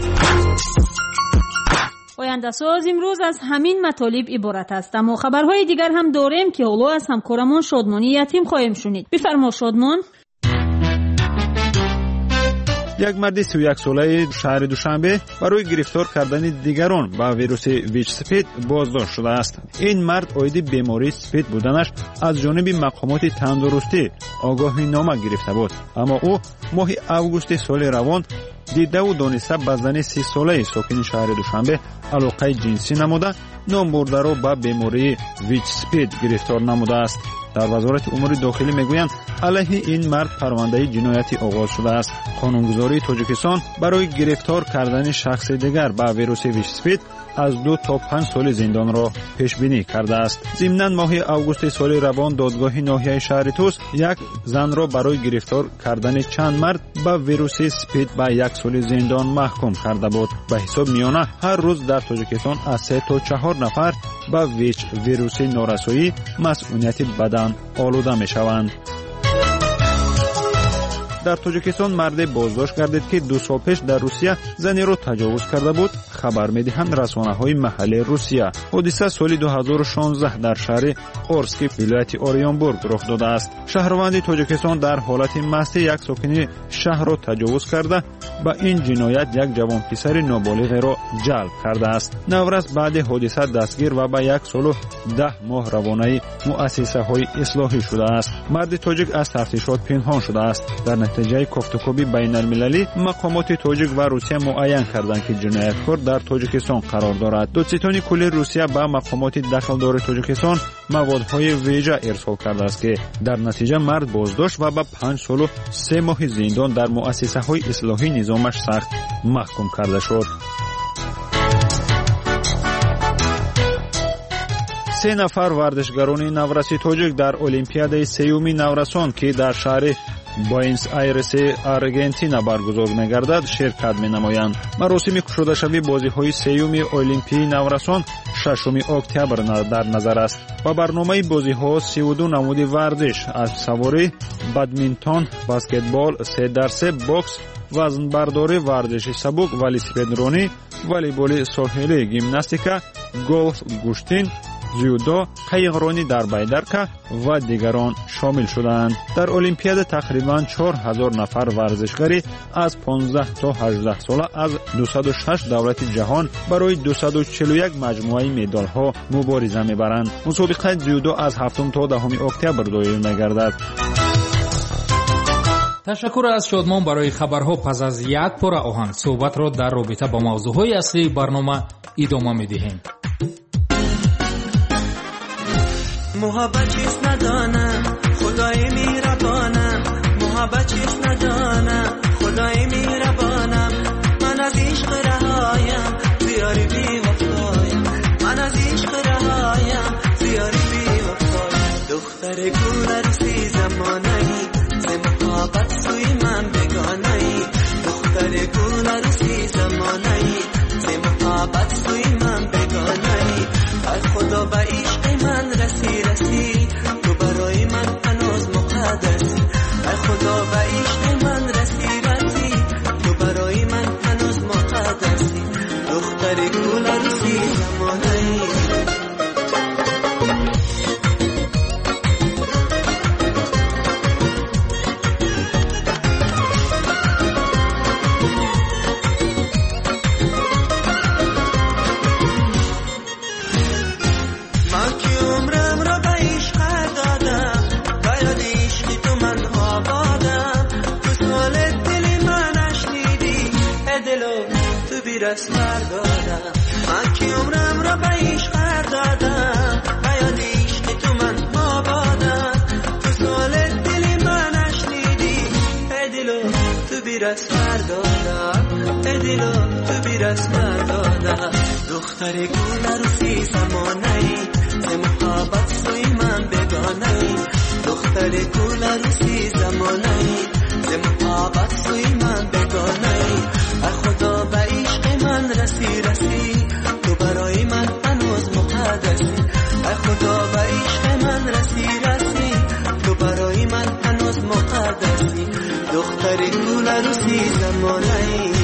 آینده‌ساز امروز از همین مطالب عبارت است، اما خبرهای دیگر هم داریم که حالا از همکارمان شادمانی یتیم خواهیم شنید. بفرما شادمان. یک مرد سی و یک ساله شهر دوشنبه برای گرفتار کردن دیگران با ویروس ویچ سپید بازداشت شده است. این مرد عاید بیماری سپید بودنش از جانب مقامات تندرستی آگاهی نامه گرفته بود، اما او ماه اوگوست سال روان دیده و دانسته به زن سی ساله ساکن شهر دوشنبه علاقه جنسی نموده نام برده را به بیماری ویچ سپید گرفتار نموده است. در وزارت امور داخلی میگویند علیه این مرد پرونده جنایتی آغاز شده است. قانونگذاری تاجیکستان برای گرفتار کردن شخص دیگر با ویروس ویچ سپید از دو تا پنج سال زندان را پیش بینی کرده است. ضمناً ماه اوگوست سال روان دادگاه ناحیه شهر توس یک زن را برای گرفتار کردن چند مرد با ویروس سپید به یک سال زندان محکوم کرده بود. به حساب میانه هر روز در تاجیکستان از سه تا چهار نفر با ویچ ویروس نارسایی مسئولیت بدن آلوده می شوند. در تاجیکستان مرد بازداشت گردید که دو سال پیش در روسیه زنی را تجاوز کرده بود. خبر میدهند رسانه‌های محلی روسیه. حادثه سال دو هزار و شانزده در شهر اورسک ولایت اوریانبورگ رخ داده است. شهروند تاجیکستان در حالت مستی یک ساکن شهر را تجاوز کرده با این جنایت یک جوان پسر نابالغ را جلب کرده است. نورس بعد حادثه دستگیر و با یک سال و ده ماه روانه مؤسسه‌های اصلاحی شده است. مرد تاجیک از تفتیشات پنهان شده است. در نتیجه گفتگوی بین المللی مقامات تاجیک و روسیه معین کردند که جنایتکار در تاجیکستان قرار دارد. دادستان کل روسیه به مقامات دخلدار تاجیکستان موادهای ویژه ارسال کرده است که در نتیجه مرد بازداشت و به پنج سال و سه ماه زندان در مؤسسه‌های اصلاحی نظامش سخت محکوم کرده شد. سه نفر ورزشکاران نورسی تاجیک در المپیاد سیومی نورسان که در شهر باینس آیرس آرژانتین برگزار می‌گردد شرکت می‌نمایند. مراسم گشوده‌شوی بازی‌های سیوم المپیای نورسان ششم اکتبر در نظر است. با برنامه بازی‌ها سی و دو نمود ورزش از سواری، بادمینتون، بسکتبال، سه در سه، باکس، وزنبرداری، ورزش سبک، والیبال، والیبال ساحلی، گیمناستیکا، گلف، گوشتین، زیودو، قایقرانی در بیدرکه و دیگران شامل شدند. در المپیاد تقریباً چهار هزار نفر ورزشکاری از پانزده تا هجده ساله از دویست و شش دولت جهان برای دویست و چهل و یک مجموعه مدال‌ها مبارزه می‌برند. مسابقه زیودو از هفتم تا دهم اکتبر دایر می‌گردد. تشکر از شادمان برای خبرها. پس از یک پاره آهنگ صحبت را در رابطه با موضوعهای اصلی برنامه ادامه می‌دهیم. محبت چیست ندانم خدای میربانم، محبت چیست ندانم خدای میربانم، من از عشق رهایم زیاری بی وفایم، من از عشق رهایم زیاری بی وفایم، دختر گل عروسی زمانه‌ای ز محبت سوی من بگانه‌ای، دختر گل عروسی زمانه‌ای ز محبت سوی من بگانه‌ای، از خدا به عشق من رسی رسی تو برای من هنوز مقدسی، از خدا به عشق من رسی رسی تو برای من هنوز مقدسی، دختر گل عروسی زمانه‌ای. دست بردادم من که عمرم را به عشق دادم، بیاد عشق تو من آبادم، تو سال دلی من نشنیدی، ای دلو تو بی رست بردادم، ای دلو تو بی رست بردادم، دختر گل عروسی زمانه‌ای ز محبت سوی من بگانه‌ای، دختر گل عروسی زمانه‌ای ز محبت سوی من بگانه‌ای، خدا به عشق من رسی رسی تو برای من هنوز مقدسی، خدا به عشق من رسی رسی تو برای من هنوز مقدسی، دختر گل عروسی زمانه‌ای.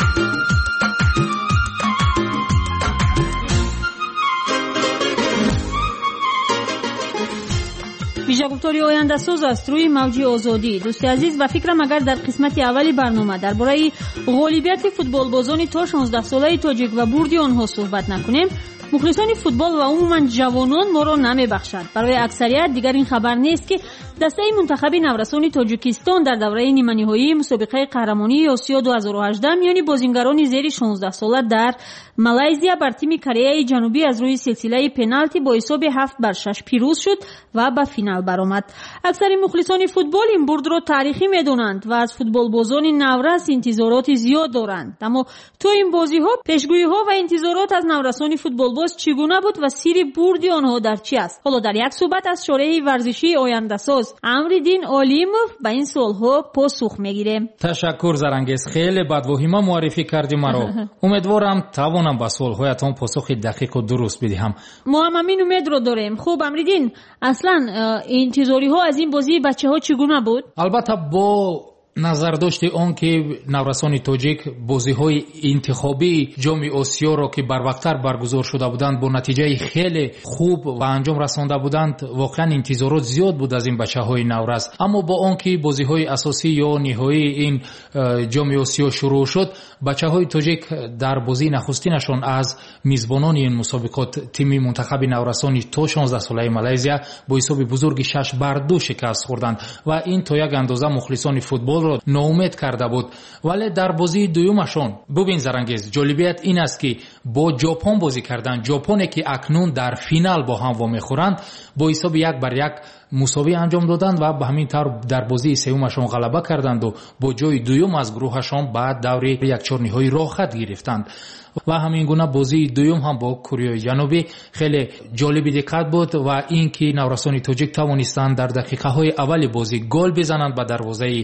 ویژه‌گفتاری آینده‌ساز است روی موج آزادی. دوست عزیز و فکرم اگر در قسمت اولی برنامه درباره غالبیت فوتبالبازان تا شانزده ساله تاجیک و بردی آنها صحبت نکنیم، مخلصان فوتبال و عموما جوانان ما را نمیبخشند. برای اکثریت دیگر این خبر نیست که دسته منتخب نورسان تاجیکستان در دوره نیمه نهایی مسابقه قهرمانی آسیا دو هزار و هجده میان بازیگران زیر شانزده ساله در مالزیا بر تیم کره جنوبی از روی سلسله پنالتی با حساب هفت بر شش پیروز شد و به فینال برآمد. اکثر مخلصان فوتبال این برد را تاریخی میدونند و از فوتبالبازان نورس انتظارات زیاد دارند. اما تو این بازی‌ها پیشگویی‌ها و انتظارات از نورسان فوتبالباز چگونه بود و سیر برد آنها در چی است؟ حالا در یک صحبت از شارح ورزشی آینده‌ساز امریدین علیموف به این سوال‌ها پاسخ می‌گیریم. تشکر زرنگیز، خیلی بدوهیما معرفی کردی مرا. امیدوارم توانم به سوال‌هایتان پاسخ دقیق و درست بدهم. ما هم همین امید رو داریم. خوب امریدین، اصلا انتظاری‌ها از این بازی بچه‌ها چگونه بود؟ البته با نظر داشته آن که نورسان تاجیک بازی‌های انتخابی جام آسیا را که بر وقت‌تر برگزار شده بودند با نتیجه خیلی خوب و انجام رسانده بودند، واقعا انتظارات زیاد بود از این بچه‌های نورس. اما با آن که بازی‌های اساسی یا نهایی این جام آسیا شروع شد، بچه‌های تاجیک در بازی نخستینشان از میزبانان این مسابقات تیم منتخب نورسان تا شانزده ساله مالزیا با حساب بزرگ شش بر دو شکست خوردند و این تا یک اندازه مخلصان فوتبال را ناامید کرده بود. ولی در بازی دومشان ببین زرنگیز، جالبیت این است که با ژاپن بازی کردند، ژاپنی که اکنون در فینال با هم وامیخورند، با حساب یک بر یک مساوی انجام دادند و به همین طور در بازی سومشان غلبه کردند و با جای دوم از گروهشان بعد دور یک چهار نهایی راحت گرفتند. و همین گونه بازی دوم هم با کره جنوبی خیلی جالب دقت بود و این که نورسان تاجیک توانستند در دقیقه های اول بازی گل بزنند به دروازه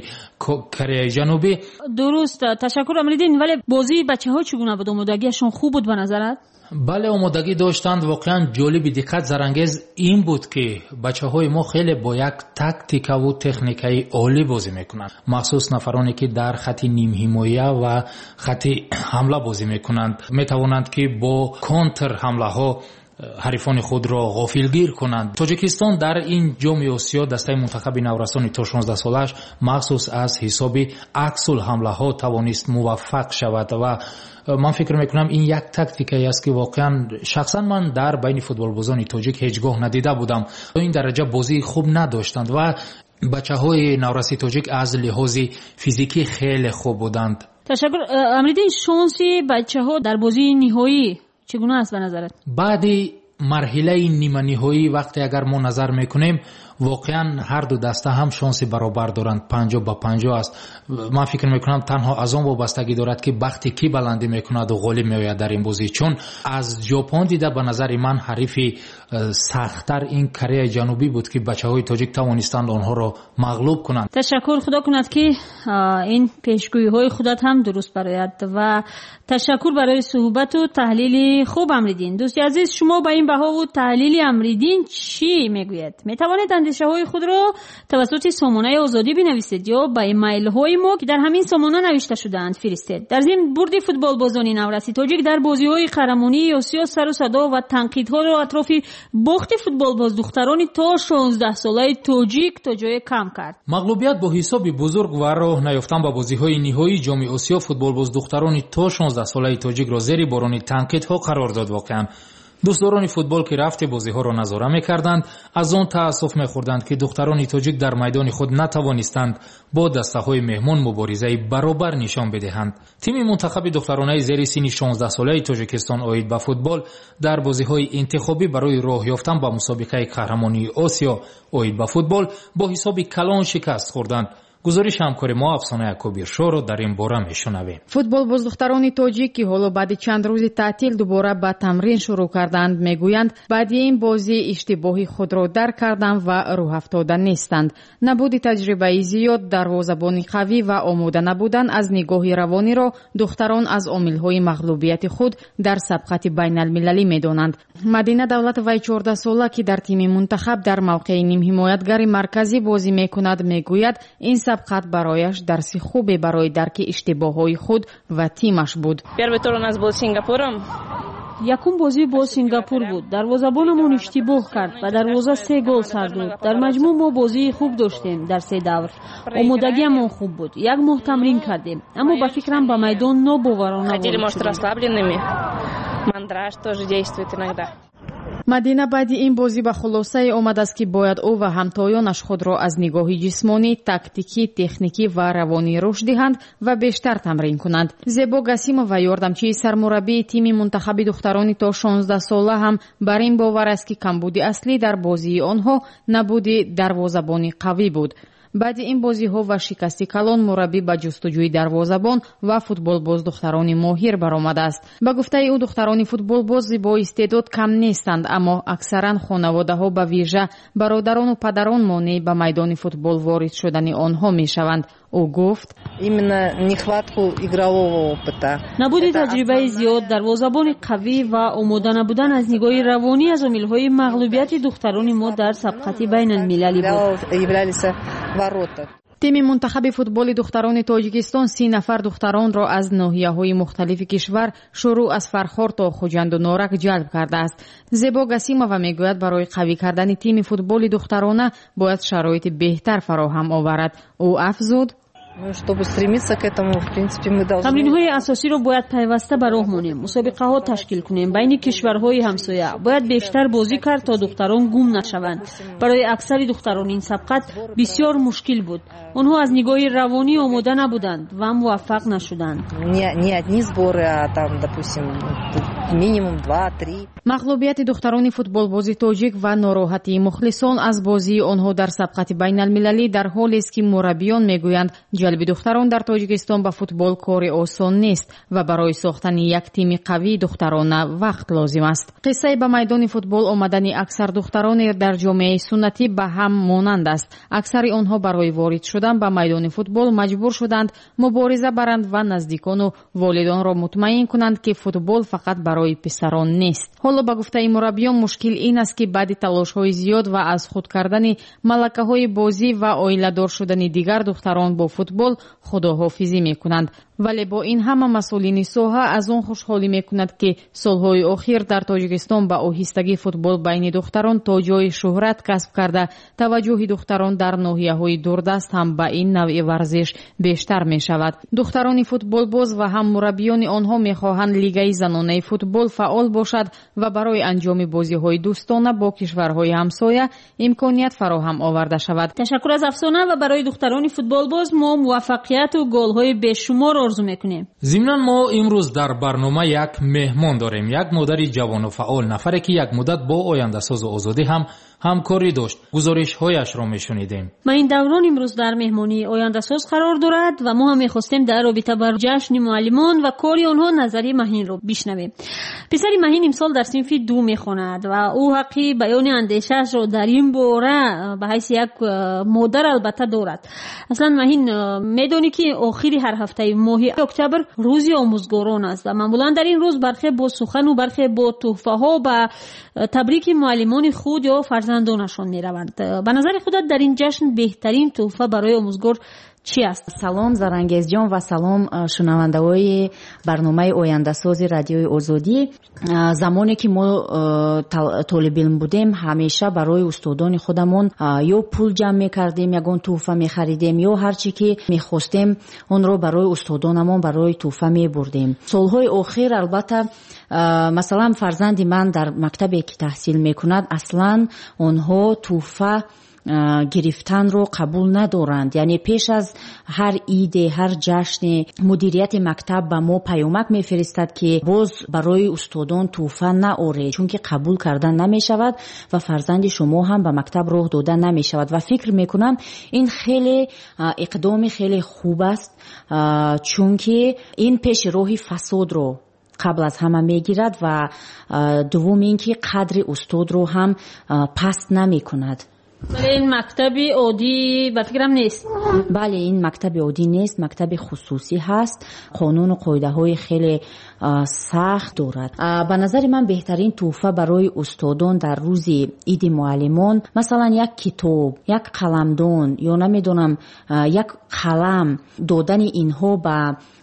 کره جنوبی. درست، تشکر امریدین. ولی بازی بچه‌ها چگونه بود؟ آمادگیشون خوب بود به نظرت؟ بله آمادگی داشتند. واقعا جالب دقت زرنگیز این بود که بچه‌های ما خیلی با یک تاکتیک و تکنیکی عالی بازی میکنند، مخصوص نفرانی که در خط نیم حمایه و خط حمله بازی میکنند میتوانند که با کانتر حمله ها حریفان خود را غافلگیر کنند. تاجیکستان در این جام آسیا دسته منتخب نورسان تا شانزده سالش مخصوص از حساب عکس الحمله ها توانست موفق شود و من فکر میکنم این یک تاکتیکی است که واقعا شخصا من در بین فوتبالبازان تاجیک هیچگاه ندیده بودم. این درجه بازی خوب نداشتند و бачаҳои навраси тоҷик аз лиҳози физикӣ хеле хуб буданд. ташаккур. амридин, шонси бачаҳо дар бозии ниҳоӣ чигуна аст ба назарат? баъди марҳилаи ниманиҳоӣ вақте агар мо назар мекунем, воқеан ҳар ду даста ҳам шонси баробар доранд, панҷоҳ ба панҷоҳ аст. ман фикр мекунам танҳо аз он вобастагӣ дорад ки бахти кӣ баландӣ мекунаду ғолиб меояд дар ин бозӣ. чун аз ҷопон дида ба назари ман ҳарифи сахттар ин Кореяи ҷанубӣ буд ки бачаҳои тоҷик тавонистанд онҳоро мағлуб кунанд. ташаккур. худо кунад ки ин пешгӯиҳои худат ҳам дуруст барояд ва ташаккур барои суҳбату таҳлили хуб. амридин, дӯсти азиз, шумо ба ин баҳову таҳлили амридин чӣ мегӯед? метавонед андешаҳои худро тавассути сомонаи озодӣ бинависед ё ба имейлҳои мо ки дар ҳамин сомона навишта шудаанд фиристед. дар зимн бурди футболбозони навраси тоҷик дар бозиҳои қаҳрамонии осиё сару садо ва танқидҳоро атрофи бохти футболбоз духтарони то шонздаҳ солаи тоҷик то ҷое кам кард. мағлубият бо ҳисоби бузург ва роҳ наёфтан ба бозиҳои ниҳоии ҷоми осиё футболбоз духтарони то шонздаҳ солаи тоҷикро зери борони танқидҳо қарор дод. воқеан дӯстдорони футбол ки рафти бозиҳоро назора мекарданд, аз он таассуф мехӯрданд ки духтарони тоҷик дар майдони худ натавонистанд бо дастаҳои меҳмон муборизаи баробар нишон бидиҳанд. тими мунтахаби духтаронаи зери синни шонздаҳ солаи тоҷикистон оид ба футбол дар бозиҳои интихобӣ барои роҳ ёфтан ба мусобиқаи қаҳрамонии осиё оид ба футбол бо ҳисоби калон шикаст хӯрданд. гузориши ҳамкори мо Афсона Якубиршоро дар ин бора мешунавем. футболбоздухтарони тоҷик ки ҳоло баъди чанд рӯзи таътил дубора ба тамрин шурӯъ карданд, мегӯянд баъди ин бозӣ иштибоҳи худро дарк карданд ва рӯҳафтода нестанд. набуди таҷрибаи зиёд, дарвозабони қавӣ ва омода набудан аз нигоҳи равониро духтарон аз омилҳои мағлубияти худ дар сабқати байналмилалӣ медонанд. Мадина Давлатоваи чордаҳ сола ки дар тими мунтахаб дар мавқеи нимҳимоятгари марказӣ бозӣ мекунад, мегӯяд ин сабқат барояш дарси хубе барои дарки иштибоҳҳои худ ва тимаш буд. Первый тур у нас был с Сингапуром. якум бозӣ бо Сингапур буд. дарвозабонамон иштибоҳ кард ба дарвоза се гол сар дод. дар маҷмӯъ мо бозии хуб доштем. дар се давр омодагиамон хуб буд. як моҳ тамрин кардем, аммо ба фикрам ба майдон нобоварона ходили, может, расслабленными. Мандраж тоже действует иногда. Мадина баъди ин бозӣ ба хулосае омадааст ки бояд ӯ ва ҳамтоёнаш худро аз нигоҳи ҷисмонӣ, тактикӣ, техникӣ ва равонӣ рушд диҳанд ва бештар тамрин кунанд. Зебо Гасимова, ёрдамчии сармураббии тими мунтахаби духтарони то шонздаҳ сола ҳам бар ин бовар аст ки камбуди аслӣ дар бозии онҳо набуди дарвозабони қавӣ буд. баъди ин бозиҳо ва шикасти калон мураббӣ ба ҷустуҷӯи дарвозабон ва футболбоз духтарони моҳир баромадааст. ба гуфтаи ӯ духтарони футболбози бо истеъдод кам нестанд, аммо аксаран хонаводаҳо ба вижа бародарону падарон монеъ ба майдони футбол ворид шудани онҳо мешаванд. ӯ гуфт: именно нехватку игрового опыта, набуди таҷрибаи зиёд, дарвозабони қавӣ ва омода набудан аз нигоҳи равонӣ аз омилҳои мағлубияти духтарони мо дар сабқати байналмилалӣ буд. тими мунтахаби футболи духтарони тоҷикистон си нафар духтаронро аз ноҳияҳои мухталифи кишвар шурӯъ аз Фархор то Хуҷанду Норак ҷалб кардааст. Зебо Гасимова мегӯяд барои қавӣ кардани тими футболи духтарона бояд шароити беҳтар фароҳам оварад. ӯ афзуд: тамринҳои асосиро бояд пайваста ба роҳ монем, мусобиқаҳо ташкил кунем байни кишварҳои ҳамсоя. бояд бештар бозӣ кард то духтарон гум нашаванд. барои аксари духтарон ин сабқат бисёр мушкил буд. онҳо аз нигоҳи равонӣ омода набуданд ва муваффақ нашуданд. мағлубияти духтарони футболбози тоҷик ва нороҳатии мухлисон аз бозии онҳо дар сабқати байналмилалӣ дар ҳолест ки мураббиён мегӯянд ҷалби духтарон дар Тоҷикистон ба футбол кори осон нест ва барои сохтани як тими қавии духтарона вақт лозим аст. қиссаи ба майдони футбол омадани аксар духтароне дар ҷомеаи суннатӣ ба ҳам монанд аст. аксари онҳо барои ворид шудан ба майдони футбол маҷбур шуданд мубориза баранд ва наздикону волидонро мутмаин кунанд ки футбол фақат барои писарон нест. ҳоло ба гуфтаи мураббиён мушкил ин аст ки баъди талошҳои зиёд ва аз худ кардани малакаҳои бозӣ ва оиладор шудани дигар духтарон бо футбол худоҳофизӣ мекунанд. вале бо ин ҳама масъулини соҳа аз он хушҳолӣ мекунад ки солҳои охир дар тоҷикистон ба оҳистагӣ футбол байни духтарон то ҷои шӯҳрат касб карда, таваҷҷӯҳи духтарон дар ноҳияҳои дурдаст ҳам ба ин навъи варзиш бештар мешавад. духтарони футболбоз ва ҳам мураббиёни онҳо мехоҳанд лигаи занонаи футбол фаъол бошад ва барои анҷоми бозиҳои дӯстона бо кишварҳои ҳамсоя имконият фароҳам оварда шавад. ташаккур аз афсона ва барои духтарони футболбоз мо муваффақияту голҳои бешумор орзу мекунем. зимнан мо имрӯз дар барнома як меҳмон дорем, як модари ҷавону фаъол, нафаре ки як муддат бо ояндасозу озодӣ ҳам ҳамкорӣ дошт. гузоришҳояшро мешунидем. маин даврон имрӯз дар меҳмонии ояндасоз қарор дорад ва мо ҳам мехостем дар робита бар ҷашни муаллимон ва кори онҳо назари Маҳинро бишнавем. писари Маҳин имсол дар синфи ду мехонад ва ӯ ҳаққи баёни андешаашро дар ин бора ба ҳайси як модар албатта дорад. аслан Маҳин, медонӣ ки охири ҳар ҳафтаи моҳи октябр рӯзи омӯзгорон аст ва маъмулан дар ин рӯз бархе бо сухану бархе бо тӯҳфаҳо ба табрики муаллимони худ ё фарзандонашон мераванд. ба назари худат дар ин ҷашн беҳтарин тӯҳфа барои омӯзгор чӣ аст? салом Зарангезҷон ва салом шунавандаҳои барномаи ояндасози радиои Озодӣ. замоне ки мо толибилм будем, ҳамеша барои устодони худамон ё пул ҷамъ мекардем, ягон тӯҳфа мехаридем, ё ҳар чӣ ки мехостем онро барои устодонамон барои тӯҳфа мебурдем. солҳои охир албатта масалан фарзанди ман дар мактабе ки таҳсил мекунад, аслан онҳо тӯҳфа гирифтанро қабул надоранд. яъне пеш аз ҳар иде, ҳар ҷашне мудирияти мактаб ба мо паёмак мефиристад ки боз барои устодон тӯҳфа наоред, чунки қабул карда намешавад ва фарзанди шумо ҳам ба мактаб роҳ дода намешавад. ва фикр мекунам ин хеле иқдоми хеле хуб аст, чунки ин пеши роҳи фасодро қабл аз ҳама мегирад ва дуввум ин ки қадри устодро ҳам паст намекунад. вале ин мактаби оддӣ ба фикрам нест. бале, ин мактаби оддӣ нест, мактаби хусусӣ ҳаст, қонуну қоидаҳои хеле сахт дорад. ба назари ман беҳтарин тӯҳфа барои устодон дар рӯзи иди муаллимон масалан як китоб, як қаламдон ё намедонам як қалам додани инҳо ба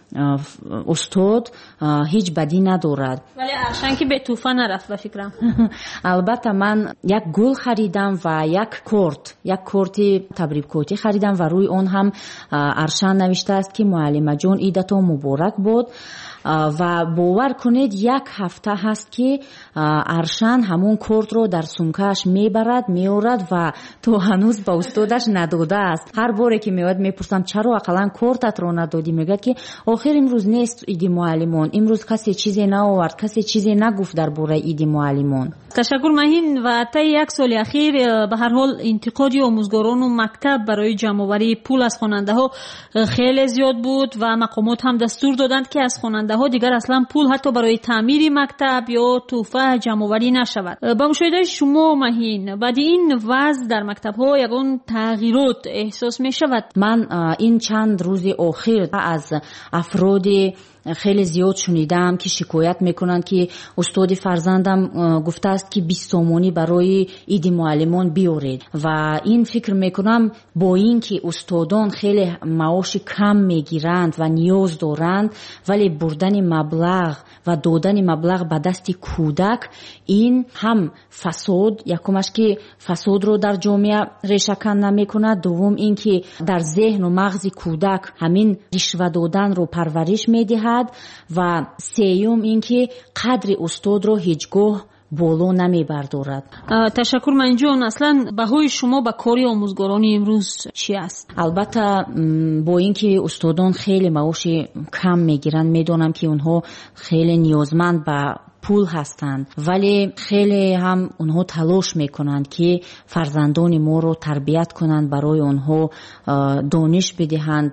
устод ҳеҷ бадӣ надорад. вале аршан ки бе тӯҳфа нарафт ба фикрам. албатта ман як гул харидам ва як корт, як корти табрикотӣ харидам ва рӯи он ҳам аршан навиштааст ки муаллимаҷон идатон муборак бод. ва бовар кунед як ҳафта ҳаст ки аршан ҳамон кортро дар сумкааш мебарад, меорад ва то ҳанӯз ба устодаш надодааст. ҳар боре ки меояд мепурсам чаро ақаллан кортатро надодӣ? мегӯяд ки охир имрӯз нест иди муаллимон, имрӯз касе чизе наовард, касе чизе нагуфт дар бораи иди муаллимон. ташаккур Маҳин. ва таи як соли ахир ба ҳар ҳол интиқоди омӯзгорону мактаб барои ҷамъоварии пул аз хонандаҳо хеле зиёд буд ва мақомот ҳам дастур доданд ки аз хонандаҳо дигар аслан пул ҳатто барои таъмири мактаб ё тӯҳфа ҷамъоварӣ нашавад. ба мушоҳидаи шумо Маҳин, баъди ин вазъ дар мактабҳо ягон тағйирот эҳсос мешавад? ман ин чанд рӯзи охир аз афроди خیلی زیاد شنیدم که شکایت میکنند که استاد فرزندم گفته است که بیست تومانی برای عید معلمان بیارید و این فکر میکنم با این که استادان خیلی معاش کم میگیرند و نیاز دارند ولی بردن مبلغ و دادن مبلغ به دست کودک این هم فساد، یکمش که فساد رو در جامعه ریشه‌کن نمیکند، دوم این که در ذهن و مغز کودک همین رشوه دادن رو پرورش میدهد و سیوم این که قدر استاد رو هیچگاه боло намебардорад. ташаккур манҷон, аслан баҳои шумо ба кори омӯзгорони имрӯз чӣ аст? албатта бо ин ки устодон хеле маоши кам мегиранд, медонам ки онҳо хеле ниёзманд ба пул ҳастанд, вале хеле ҳам онҳо талош мекунанд ки фарзандони моро тарбият кунанд, барои онҳо дониш бидиҳанд,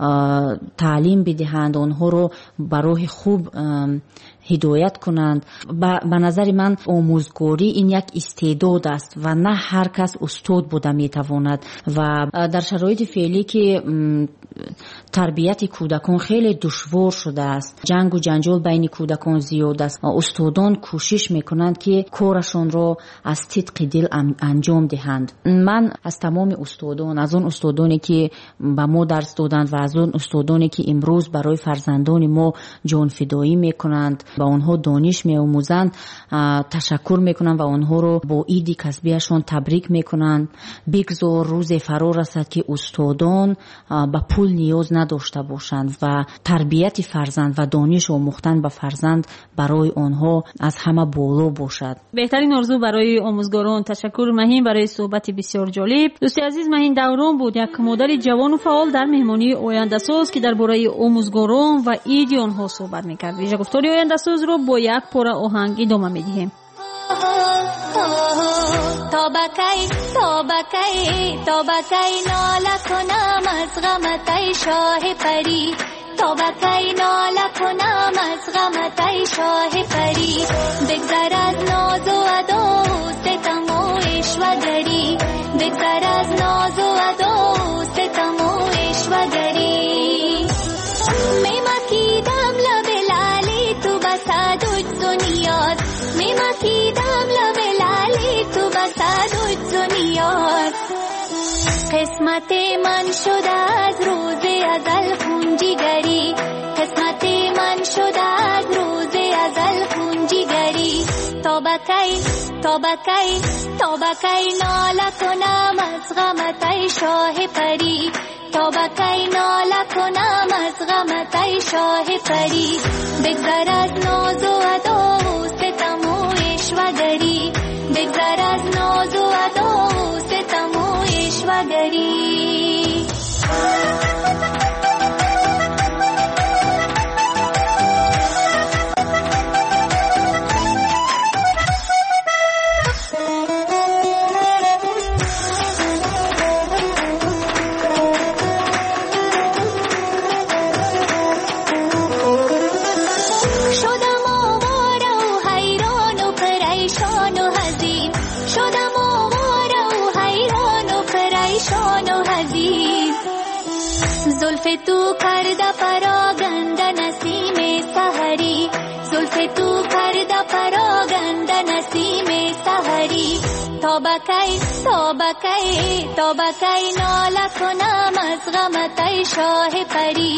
таълим бидиҳанд, онҳоро ба роҳи хуб ҳидоят кунанд. ба назари ман омӯзгорӣ ин як истеъдод аст ва на ҳар кас устод буда метавонад ва дар шароити феълӣ ки тарбияти кӯдакон хеле душвор шудааст, ҷангу ҷанҷол байни кӯдакон зиёд аст, устодон кӯшиш мекунанд ки корашонро аз титқи дил анҷом диҳанд. ман аз тамоми устодон, аз он устодоне ки ба мо дарс доданд ва аз он устодоне ки имрӯз барои фарзандони мо ҷонфидоӣ мекунанд, ба онҳо дониш меомӯзанд, ташаккур мекунанд ва онҳоро бо иди касбиашон табрик мекунанд. бигзор рӯзе фаро расад ки устодон ба пул ниёз надошта бошанд ва тарбияти фарзанд ва дониш омӯхтан ба фарзанд барои онҳо аз ҳама боло бошад. беҳтарин орзу барои омӯзгорон. ташаккур маҳин барои суҳбати бисёр ҷолиб. дӯсти азиз, маҳин даврон буд, як модари ҷавону фаъол дар меҳмонии ояндасоз ки дар бораи омӯзгорон ва иди онҳо суҳбат мекард. вижагуфтори ояндасозро бо як пора оҳанг идома медиҳем. توبکی توبکی توبکی ناله کنم از غمت ای شاه پری توبکی ناله کنم از غمت ای شاه پری بگذر از ناز و ادا و ستم و عشوه‌گری بگذر از ناز و ادا و ستم و عشوه‌گری میمکیدم لب لالی تو بسد و نیاز میمکیدم لب لالی تو بسد و نیاز قسمت من شده از روز ازل خونجیگری قسمت من شده از روز ازل خونجیگری توبکی توبکی توبکی ناله کنم از غمت ای شاه پری توبکی ناله کنم از غمت ای شاه پری بگذر از ناز و ادا و ستم و عشوه‌گری بگذر از ناز و ادا و ستم و عشوه‌گری زلف تو کرده پراگنده نسیم سحری زلف تو کرده پراگنده نسیم سحری توبکی توبکی توبکی ناله کنم از غمت ای شاه پری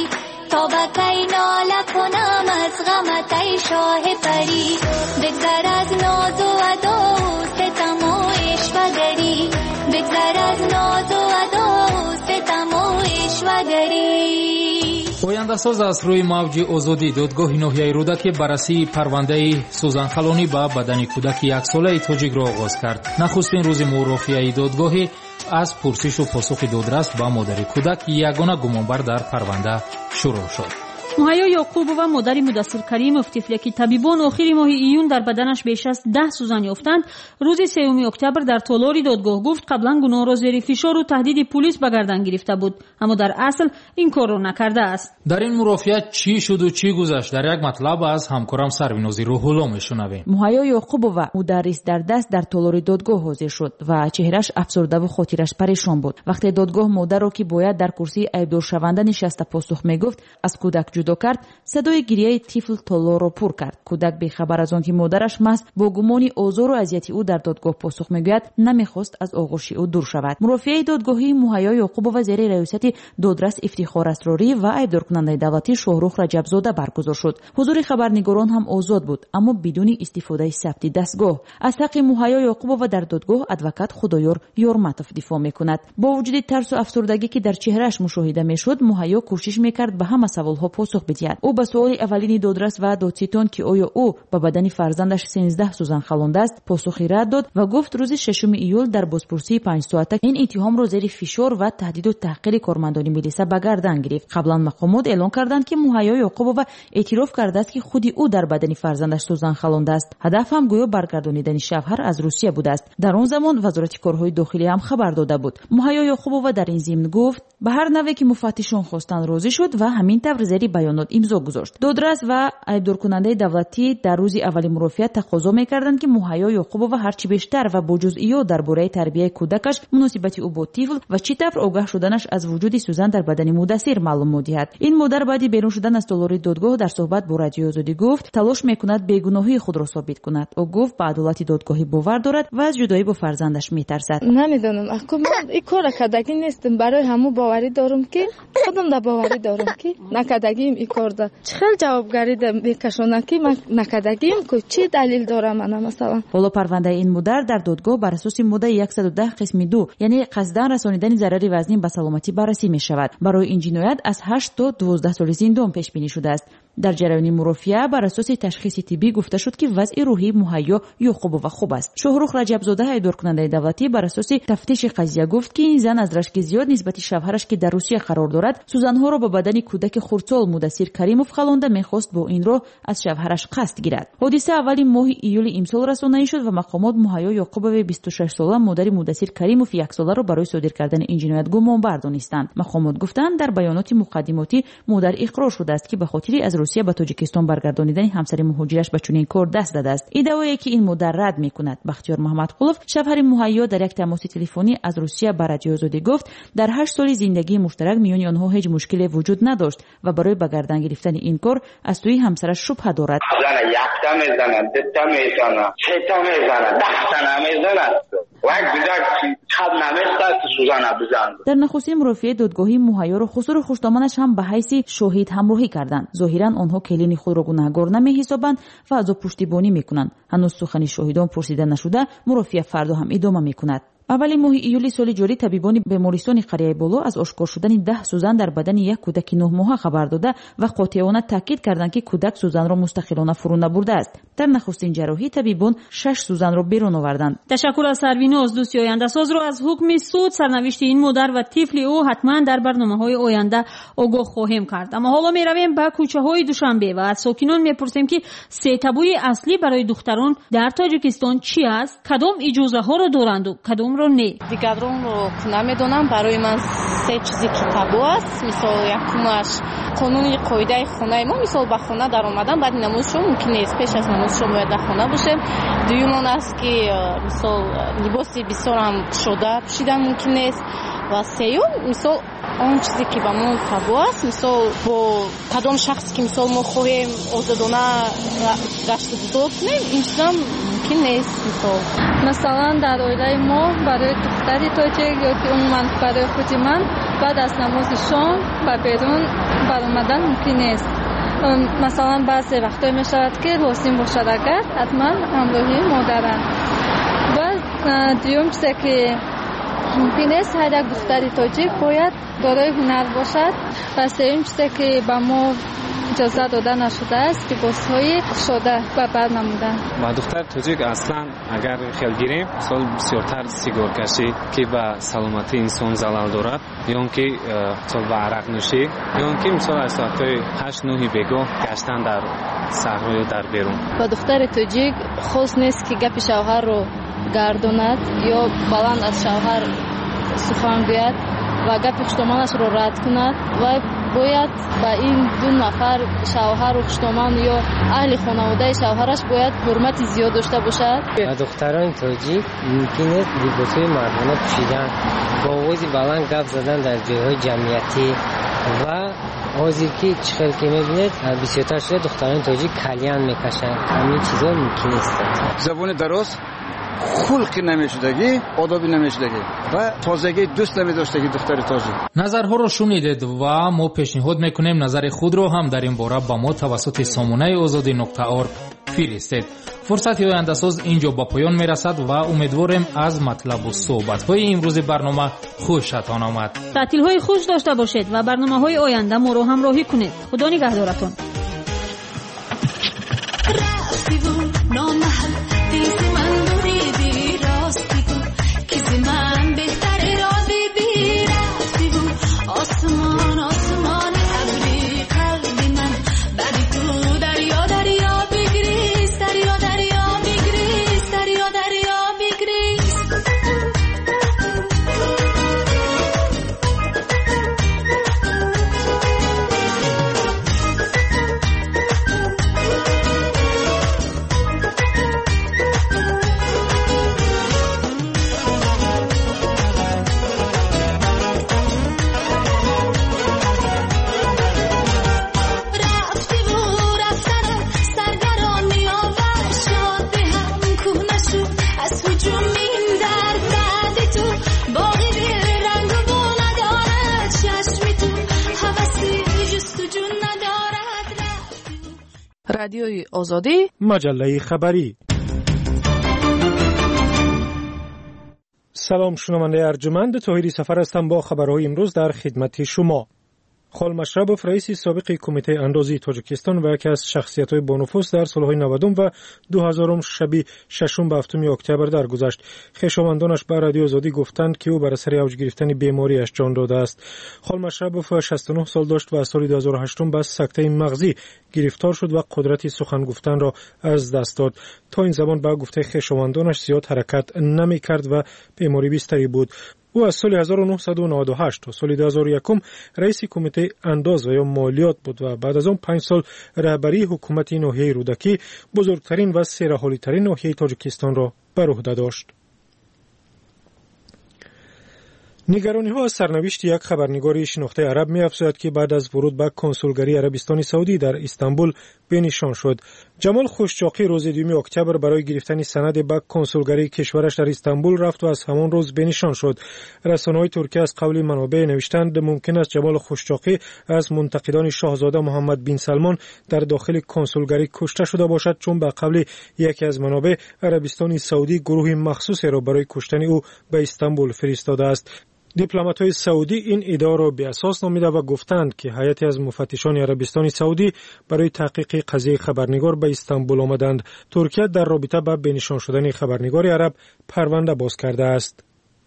توبکی ناله کنم از غمت ای شاه پری بگذر از ناز و ادا و ستم و عشوه‌گری بگذر از ناز و ادا و ستم و عشوه‌گری. ояндасоз аз рӯи мавҷи озодӣ додгоҳи ноҳияи рӯдаки баррасии парвандаи сӯзанхалонӣ ба бадани кӯдаки яксолаи тоҷикро оғоз кард. нахустин рӯзи мурофиаи додгоҳӣ аз пурсишу посухи додрас ба модари кӯдак ягона гумонбар дар парванда шурӯъ шуд. муҳайё ёқубова модари мудассир каримов тифле ки табибон охири моҳи июн дар баданаш беш аз даҳ сӯзан ёфтанд, рӯзи сеюми октябр дар толори додгоҳ гуфт қаблан гуноҳро зери фишору таҳдиди пулис ба гардан гирифта буд, аммо дар асл ин корро накардааст. дар ин мурофиа чӣ шуду чӣ гузашт, дар як матлаб аз ҳамкорам сарвинози рӯҳулло мешунавем. муҳайё ёқубова мударрис дар даст дар толори додгоҳ ҳозир шуд ва чеҳраш афсурдаву хотираш парешон буд. вақте додгоҳ модарро ки бояд дар курсии айбдоршаванда нишаста посух мегуфт аз кӯдак ҷудо кард, садои гирияи тифл толоро пур кард. кӯдак бехабар аз он ки модараш маҳз бо гумони озору азияти ӯ дар додгоҳ посух мегӯяд, намехост аз оғӯши ӯ дур шавад. мурофиаи додгоҳӣ муҳайё ёқубова зери раёсати додрас ифтихор асрорӣ ва айбдоркунандаи давлатӣ шоҳрух раҷабзода баргузор шуд. ҳузури хабарнигорон ҳам озод буд, аммо бидуни истифодаи сабти дастгоҳ. аз ҳаққи муҳайё ёқубова дар додгоҳ адвокат худоёр ёрматов дифоъ мекунад. бо вуҷуди тарсу афсурдагӣ ки дар чеҳрааш мушоҳида мешуд, муҳайё кӯшиш мекард ба ҳама саволҳо посух бидиҳад. ӯ ба суоли аввалини додрас ва додситон ки оё ӯ ба бадани фарзандаш сенздаҳ сӯзан халондааст, посухи рад дод ва гуфт рӯзи шешуми июл дар бозпурсии панҷсоата ин иттиҳомро зери фишор ва таҳдиду таҳқири кормандони милиса ба гардан гирифт. қаблан мақомот эълон карданд ки муҳайё ёқубова эътироф кардааст ки худи ӯ дар бадани фарзандаш сӯзан халондааст. ҳадаф ҳам гӯё баргардонидани шавҳар аз русия будааст. дар он замон вазорати корҳои дохилӣ ҳам хабар дода буд. муҳайё ёқубова дар ин зимн гуфт ба ҳар наве ки муфаттишон хостанд розӣ шуд ва ҳамин тавр зери баёнот имзо гузошт. додрас ва айбдоркунандаи давлатӣ дар рӯзи аввали мурофиат тақозо мекарданд ки муҳайё ёқубова ҳарчи бештар ва бо ҷузъиёт дар бораи тарбияи кӯдакаш, муносибати ӯ бо тифл ва чӣ тавр огаҳ шуданаш аз вуҷуди сӯзан дар бадани муддассир маълумот диҳад. ин модар баъди берун шудан аз толори додгоҳ дар суҳбат бо радиои озодӣ гуфт талош мекунад бегуноҳии худро собит кунад. ӯ гуфт ба адолати додгоҳӣ бовар дорад ва аз ҷудоӣ бо фарзандаш метарсад. намедонам аку ман ин кора кардагӣ нестам, барои ҳаму боварӣ дорам ки худам да боварӣ дорам ки накардагиим ин корда. чӣ хел ҷавобгарӣ да мекашонам ки ман накардагиим ку чӣ далил дорам ана масалан. ҳоло парвандаи ин модар дар додгоҳ бар асоси моддаи яксаду даҳ қисми ду, яъне қасдан расонидани зарари вазнин ба саломатӣ баррасӣ мешавад. барои ин ҷиноят аз ҳашт то дувоздаҳ соли зиндон пешбинӣ шудааст. дар ҷараёни мурофиа бар асоси ташхиси тиббӣ гуфта шуд ки вазъи рӯҳии муҳайё ёқубова хуб аст. шоҳрух раҷабзода айбдоркунандаи давлатӣ бар асоси тафтиши қазия гуфт ки ин зан аз рашки зиёд нисбати шавҳараш ки дар русия қарор дорад сӯзанҳоро ба бадани кӯдаки хурдсол муддассир каримов халонда мехост бо ин роҳ аз шавҳараш қасд гирад. ҳодиса аввали моҳи июли имсол расонаӣ шуд ва мақомот муҳайё ёқубови бисту шашсола модари муддассир каримов яксоларо барои содир кардани ин ҷиноят гумонбар донистанд. мақомот гуфтанд дар баёноти муқаддимотӣ модар иқрор шудааст ки ба хотири аз русия ба тоҷикистон баргардонидани ҳамсари муҳоҷираш ба чунин кор даст дадааст. иддаое ки ин модар рад мекунад. бахтиёр муҳаммадқулов шавҳари муҳайё дар як тамоси телефонӣ аз русия ба радиои озодӣ гуфт дар ҳашт соли зиндагии муштарак миёни онҳо ҳеҷ мушкиле вуҷуд надошт ва барои ба гардан гирифтани ин кор аз сӯи ҳамсараш шубҳа дорад. якта мезанад, дета мезанад, сета мезанад, даҳтана мезанад. дар нахустин мурофиаи додгоҳи муҳайёро хусуру хуштоманаш ҳам ба ҳайси шоҳид ҳамроҳӣ карданд. зоҳиран онҳо келини худро гунаҳгор намеҳисобанд ва азобпуштибонӣ мекунанд. ҳанӯз сухани шоҳидон пурсида нашуда мурофиа фардо ҳам идома мекунад. аввали моҳи июли соли ҷорӣ табибони бемористони қарияи боло аз ошкор шудани даҳ сӯзан дар бадани як кӯдаки нӯҳ моҳа хабар дода ва қотиона таъкид карданд ки кӯдак сӯзанро мустақилона фурӯ набурдааст. дар нахустин ҷарроҳӣ табибон шаш сӯзанро берун оварданд. ташаккур аз сарвиноз дӯсти ояндасозро аз ҳукми суд сарнавишти ин модар ва тифли ӯ ҳатман дар барномаҳои оянда огоҳ хоҳем кард. аммо ҳоло меравем ба кӯчаҳои душанбе ва аз сокинон мепурсем ки сетабӯи аслӣ барои духтарон дар тоҷикистон чӣ аст, кадом иҷозаҳоро доранду кадомро не. дигаронро намедонам. барои ман се чизи ки табу аст. мисол якумаш қонуни қоидаи хонаи мо, мисол ба хона даромадан баъди намозшо мумкин нест, пеш аз намозшо бояд дар хона бошем. дуюмон аст ки мисол либоси бисёрам шода пӯшидан мумкин нест ва сеюм мисол он чизе ки ба мо табу аст, мисол бо кадом шахсе ки мисол мо хоҳем озодона гашту гузор кунем, ин чизам мумкин нест. мисол масалан дар оилаи мо барои духтари тоҷик ёки умуман барои худи ман баъд аз намози шом ба берун баромадан мумкин нест. масалан баъзе вақтҳое мешавад ки лозим бошад агар ҳатман ҳамроҳии модарам. ва дуюм чизе ки мумкин нест ҳар як духтари тоҷик бояд дорои ҳунар бошад. ва сеюм чизе ки ба мо иҷоза дода нашудааст либосҳои шода ба бар намудан. ба духтари тоҷик аслан агар хел гирем мисол бисёртар сигаркашӣ ки ба саломатии инсон залал дорад, ё ки мисол ба арақнӯшӣ, ё ки мисол аз соатҳои ҳашт нӯҳи бегоҳ гаштан дар саҳро ё дар берун. ба духтари тоҷик хос нест ки гапи шавҳарро гардонад ё баланд аз шавҳар сухан гӯяд ва гапи хуштоманашро рад кунад. ва бояд ба ин ду нафар шавҳару хуштоман ё аҳли хонаводаи шавҳараш бояд ҳурмати зиёд дошта бошад. ба духтарони тоҷик мумкин нест либосҳои мардона пӯшидан, бо овози баланд гап задан дар ҷойҳои ҷамъиятӣ ва ҳозир ки чӣ хел ки мебинед бисёртар шуда духтарони тоҷик кальян мекашанд. ҳамин чизҳо мумкин нест. забони дароз, хулқи намешудагӣ, одоби намешудагӣ ва тозагии дӯст намедоштагӣ духтари тоҷик. назарҳоро шунидед ва мо пешниҳод мекунем назари худро ҳам дар ин бора ба мо тавассути сомонаи озодӣ нуқта орг фиристед. фурсати ояндасоз инҷо ба поён мерасад ва умедворем аз матлабу суҳбатҳои имрӯзи барнома хушатон омад. таътилҳои хуш дошта бошед ва барномаҳои оянда моро ҳамроҳӣ кунед. худо нигаҳдоратон. رادیوی آزادی، مجله خبری. سلام شنونده ارجمند، طاهری سفر هستم با خبرهای امروز در خدمت شما. خال مشربوف رئیس سابق کمیته اندازی تاجیکستان و یکی از شخصیت‌های بانفوذ در سال‌های نود و دو هزار شب ششم به هفتم اکتبر درگذشت. خویشاوندانش به رادیو آزادی گفتند که او بر اثر اوج گرفتن بیماریش جان داده است. خال مشربوف شصت و نه سال داشت و از سال دو هزار و هشت به سکته مغزی گرفتار شد و قدرت سخن گفتن را از دست داد. تا این زمان به گفته خویشاوندانش زیاد حرکت نمی‌کرد و بیماری بستری بود. او از سال هزار و نهصد و نود و هشت تا سال دو هزار و یک رئیس کمیته انداز و یا مالیات بود و بعد از آن پنج سال رهبری حکومت ناحیه رودکی، بزرگترین و سرحالی‌ترین ناحیه تاجیکستان را بر عهده داشت. نگرانی ها از سرنوشت یک خبرنگار شناخته عرب می افزاید که بعد از ورود به کنسولگری عربستان سعودی در استانبول بنشان شد. جمال خوشچاقی روز دوم اکتبر برای گرفتن سند به کنسولگری کشورش در استانبول رفت و از همان روز بنشان شد. رسانه‌های ترکیه از قول منابع نوشتند ممکن است جمال خوشچاقی از منتقدان شاهزاده محمد بن سلمان در داخل کنسولگری کشته شده باشد، چون به قول یکی از منابع عربستان سعودی گروه مخصوصی را برای کشتن او به استانبول فرستاده است. دیپلمات‌های سعودی این ادعا را بی اساس نامیده و گفتند که هیئتی از مفتشان عربستان سعودی برای تحقیق قضیه خبرنگار به استانبول آمدند. ترکیه در رابطه با بنشان شدن خبرنگار عرب پرونده باز کرده است.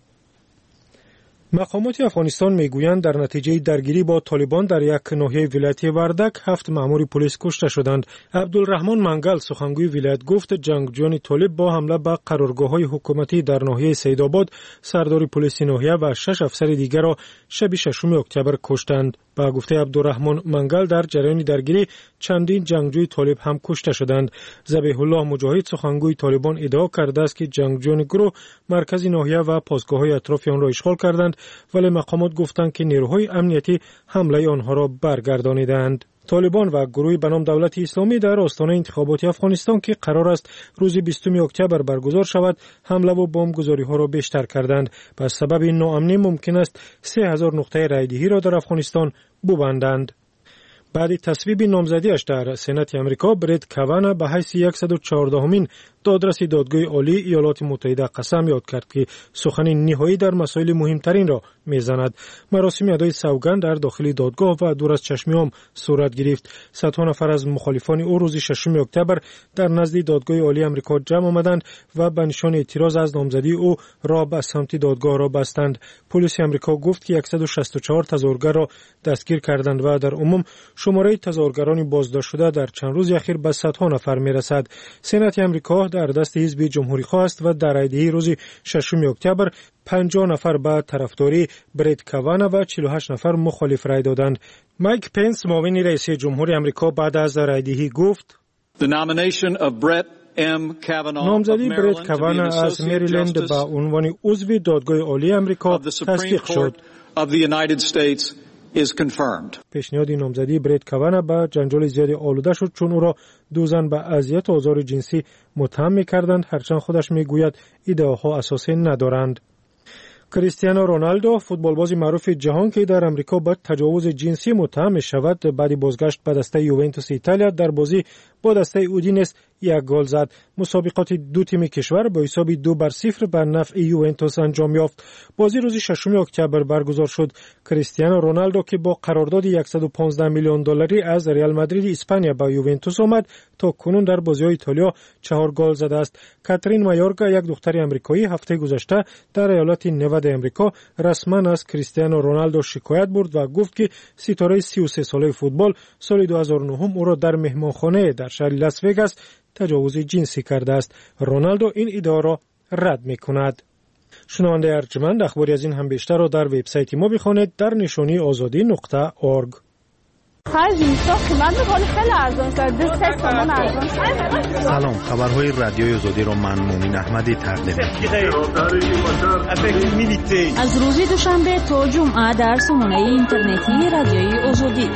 مقامات افغانستان میگویند در نتیجه درگیری با طالبان در یک ناحیه ولایت وردک هفت مأمور پلیس کشته شدند. عبدالرحمن منگل سخنگوی ولایت گفت جنگجویان طالب با حمله به قرارگاه‌های حکومتی در ناحیه سیدآباد سردار پلیس ناحیه و شش افسر دیگر را شب ششم اکتبر کشتند. با گفته عبدالرحمن منگل در جریان درگیری چندین جنگجوی طالب هم کشته شدند. ذبیح الله مجاهد سخنگوی طالبان ادعا کرده است که جنگجویان گروه مرکز ناحیه و پاسگاه‌های اطراف آن را اشغال کردند، ولی مقامات گفتند که نیروهای امنیتی حمله آنها را برگردانیدند. طالبان و گروهی به نام دولت اسلامی در آستانه انتخابات افغانستان که قرار است روز بیستم اکتبر برگزار شود، حمله و بمبگذاری‌ها را بیشتر کردند. به سبب این ناامنی ممکن است سه هزار نقطه رایدهی را در افغانستان ببندند. بعد تصویب نامزدیش در سنات آمریکا، برت کاوانا به حیث صد و چهاردهمین دادرس دادگاه عالی ایالات متحده قسم یاد کرد که سخن نهایی در مسائل مهمترین را میزند. مراسم ادای سوگند در داخل دادگاه و دور از چشم عام صورت گرفت. صدها نفر از مخالفان او روز ششم اکتبر در نزد دادگاه عالی آمریکا جمع آمدند و به نشان اعتراض از نامزدی او راه به سمت دادگاه را بستند. پلیس آمریکا گفت که صد و شصت و چهار تظاهرگر را دستگیر کردند و در عموم شماره تظاهرگران بازداشت شده در چند روز اخیر به صدها نفر میرسد. سنات آمریکا در دست حزب جمهوری خواه است و در رایدهی روز ششم اکتبر پنجاه نفر به طرفداری برت کاوانا و چهل و هشت نفر مخالف رای دادند. مایک پنس معاون رئیس جمهور آمریکا بعد از رایدهی گفت نامزدی برت کاوانا از مریلند به عنوان عضو دادگاه عالی آمریکا تصدیق شد. پیشنهاد نامزدی برت کاوانا با جنجال زیادی آلوده شد، چون او را دو زن به اذیت و آزار جنسی متهم می‌کردند، هرچند خودش میگوید ایده‌ها اساسی ندارند. کریستیانو رونالدو فوتبالباز معروف جهان که در امریکا با تجاوز جنسی متهم می‌شود، بعد بازگشت به دسته یوونتوس ایتالیا در بازی با دسته اودینس یک گل زد. مسابقات دو تیم کشور با حساب دو بر صفر بر نفع یوونتوس انجام یافت. بازی روز ششم اکتبر برگزار شد. کریستیانو رونالدو که با قرارداد صد و پانزده میلیون دلاری از ریال مادرید اسپانیا به یوونتوس آمد، تا کنون در بازی‌های ایتالیا چهار گل زده است. کاترین مایورگا، یک دختر آمریکایی، هفته گذشته در ایالت نوادا آمریکا رسما از کریستیانو رونالدو شکایت برد و گفت که ستاره سی و سه ساله فوتبال سال دو هزار و نه او را در مهمانخانه در شهر لاس وگاس تجاوز جنسی کرده است. رونالدو این ادعا را رد می‌کند. شنونده ارجمند، اخباری از این هم بیشتر را در وبسایت ما بخوانید در نشانی آزادی نقطه اورگ. سلام، خبرهای رادیوی آزادی را من مومن احمدی تقدیم می‌کنم. از روز دوشنبه تا جمعه در سامانه اینترنتی رادیوی آزادی.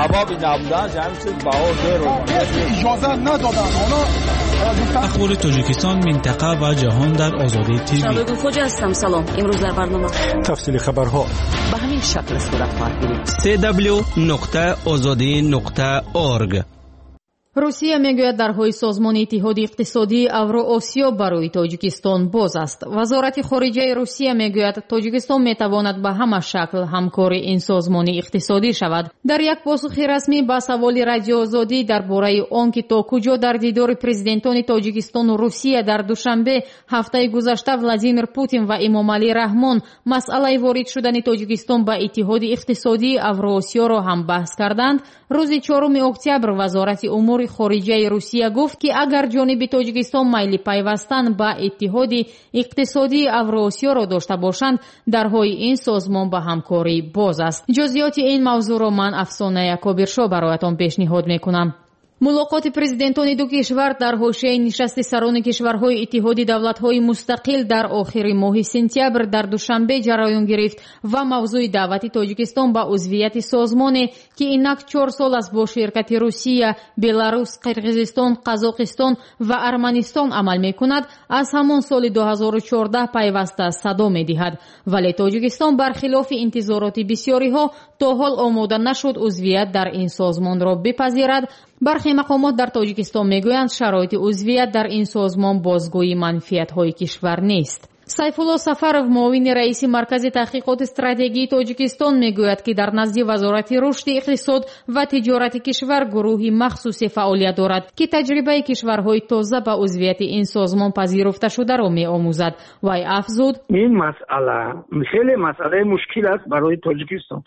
اجازه ندادن اخبار تاجیکستان، منطقه و جهان در آزادی تیوی. شباب خوش هستم. سلام. امروز در برنامه تفصیل خبرها به همین شکل صورت خواهد گرفت. سی دبلیو نقطه آزادی نقطه اورگ. русия мегӯяд дарҳои созмони иттиҳоди иқтисодии авроосиё барои тоҷикистон боз аст. вазорати хориҷаи русия мегӯяд тоҷикистон метавонад ба ҳама шакл ҳамкори ин созмони иқтисодӣ шавад. дар як посухи расмӣ ба саволи радиоозодӣ дар бораи он ки то куҷо дар дидори президентони тоҷикистону русия дар душанбе ҳафтаи гузашта владимир путин ва эмомалӣ раҳмон масъалаи ворид шудани тоҷикистон ба иттиҳоди иқтисодии авроосиёро ҳам баҳс карданд, рӯзи чоруми октябр вазорати умури хориҷаи русия гуфт ки агар ҷониби тоҷикистон майли пайвастан ба иттиҳоди иқтисодии авроосиёро дошта бошанд, дарҳои ин созмон ба ҳамкорӣ боз аст. ҷузъиёти ин мавзӯъро ман Афсона Якобиршо бароятон пешниҳод мекунам. мулоқоти президентони ду кишвар дар ҳошияи нишасти сарони кишварҳои иттиҳоди давлатҳои мустақил дар охири моҳи сентябр дар душанбе ҷараён гирифт ва мавзӯи даъвати тоҷикистон ба узвияти созмоне ки инак чор сол аст бо ширкати русия, беларус, қирғизистон, қазоқистон ва арманистон амал мекунад, аз ҳамон соли ду ҳазору чордаҳ пайваста садо медиҳад. вале тоҷикистон бархилофи интизороти бисёриҳо то ҳол омода нашуд узвият дар ин созмонро бипазирад. бархе мақомот дар тоҷикистон мегӯянд шароити узвият дар ин созмон бозгӯи манфиатҳои кишвар нест. сайфулло сафаров, муовини раиси маркази таҳқиқоти стратегии тоҷикистон, мегӯяд ки дар назди вазорати рушди иқтисод ва тиҷорати кишвар гурӯҳи махсусе фаъолият дорад ки таҷрибаи кишварҳои тоза ба узвияти ин созмон пазируфташударо меомӯзад. вай афзуд: ин масъала хеле масъалаи мушкил аст барои тоҷикистон.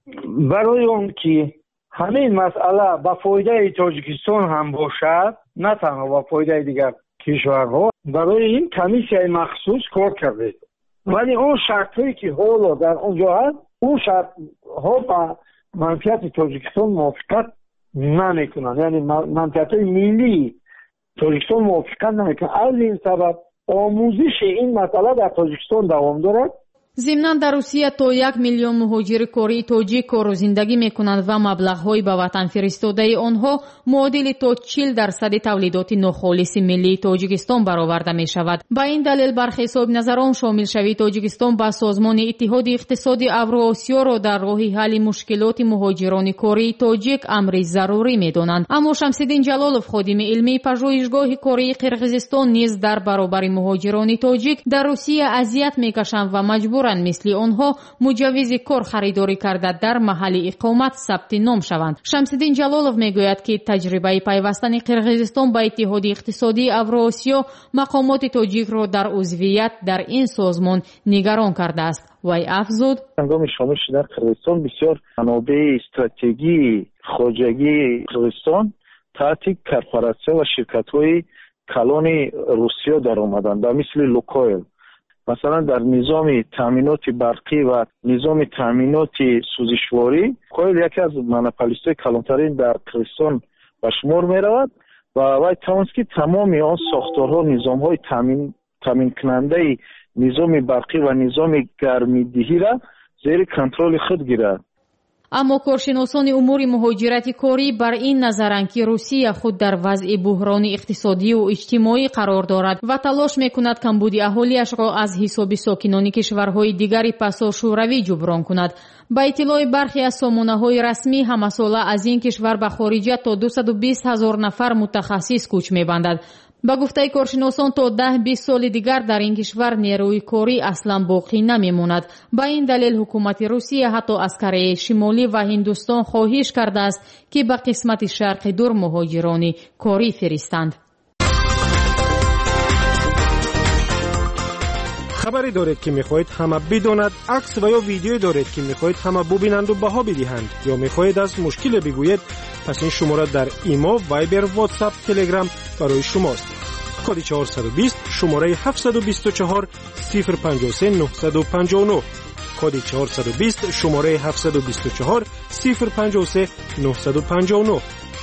барои он ки ҳамин масъала ба фоидаи тоҷикистон ҳам бошад, на танҳо ба фоидаи дигар кишварҳо, барои ин комиссияи махсус кор кардед. вале он шартҳое ки ҳоло дар он ҷо ҳаст, он шартҳо ба манфиати тоҷикистон мувофиқат намекунанд, яъне манфиатҳои миллии тоҷикистон мувофиқат намекунанд. аз ин сабаб омӯзиши ин масъала дар тоҷикистон давом дорад. зимнан дар русия то як миллион муҳоҷири кории тоҷик кору зиндагӣ мекунанд ва маблағҳои ба ватан фиристодаи онҳо муодили то чил дарсади тавлидоти нохолиси миллии тоҷикистон бароварда мешавад. ба ин далел бархе соҳибназарон шомилшавии тоҷикистон ба созмони иттиҳоди иқтисоди авроосиёро дар роҳи ҳалли мушкилоти муҳоҷирони кории тоҷик амри зарурӣ медонанд. аммо Шамсиддин Ҷалолов, ходими илмии пажӯҳишгоҳи кории қирғизистон, низ дар баробари муҳоҷирони тоҷик дар русия азият мекашанд ва маҷбур мисли онҳо муҷаввизи кор харидорӣ карда дар маҳалли иқомат сабти ном шаванд. Шамсиддин Ҷалолов мегӯяд ки таҷрибаи пайвастани Қирғизистон ба иттиҳоди иқтисодии Авроосиё мақомоти тоҷикро дар узвият дар ин созмон нигарон кардааст. вай афзуд: ҳангоми шомил шудан Қирғизистон бисёр манобеи стратегии хоҷагии Қирғизистон таҳти корпоратсия ва ширкатҳои калони Русиё даромаданд, ба мисли Лукойл. масалан дар низоми таъминоти барқӣ ва низоми таъминоти сӯзишворӣ койл яке аз монополистҳои калонтарин дар Қирғизистон ба шумор меравад ва вай тавонист ки тамоми он сохторҳо, низомҳои таъминкунандаи низоми барқӣ ва низоми гармидиҳиро зери контроли худ гирад. аммо коршиносони умури муҳоҷирати корӣ бар ин назаранд ки русия худ дар вазъи буҳрони иқтисодию иҷтимоӣ қарор дорад ва талош мекунад камбуди аҳолиашро аз ҳисоби сокинони кишварҳои дигари пасошӯравӣ ҷуброн кунад. ба иттилои бархе аз сомонаҳои расмӣ, ҳамасола аз ин кишвар ба хориҷа то дусаду бист ҳазор нафар мутахассис кӯч мебандад. ба гуфтаи коршиносон то даҳ бист соли дигар дар ин кишвар нерӯи корӣ аслан боқӣ намемонад. ба ин далел ҳукумати русия ҳатто аз Кореяи Шимолӣ ва Ҳиндустон хоҳиш кардааст ки ба қисмати шарқи дур муҳоҷирони корӣ фиристанд. хабаре доред ки мехоҳед ҳама бидонад, акс ва ё видеое доред ки мехоҳед ҳама бубинанду баҳо бидиҳанд ё мехоҳед аз мушкиле бигӯед, пас ин шумора дар имо, вайбер, ватсап, телеграм барои шумост. коди чаҳорсаду бист шумораи ҳафтсаду бисту чаҳор сифр панҷоҳ се нуҳсаду панҷоҳ нӯҳ коди чаҳорсаду бист шумораи ҳафтсаду бисту чаҳор сифр панҷоҳ се нуҳсаду панҷоҳ нӯҳ.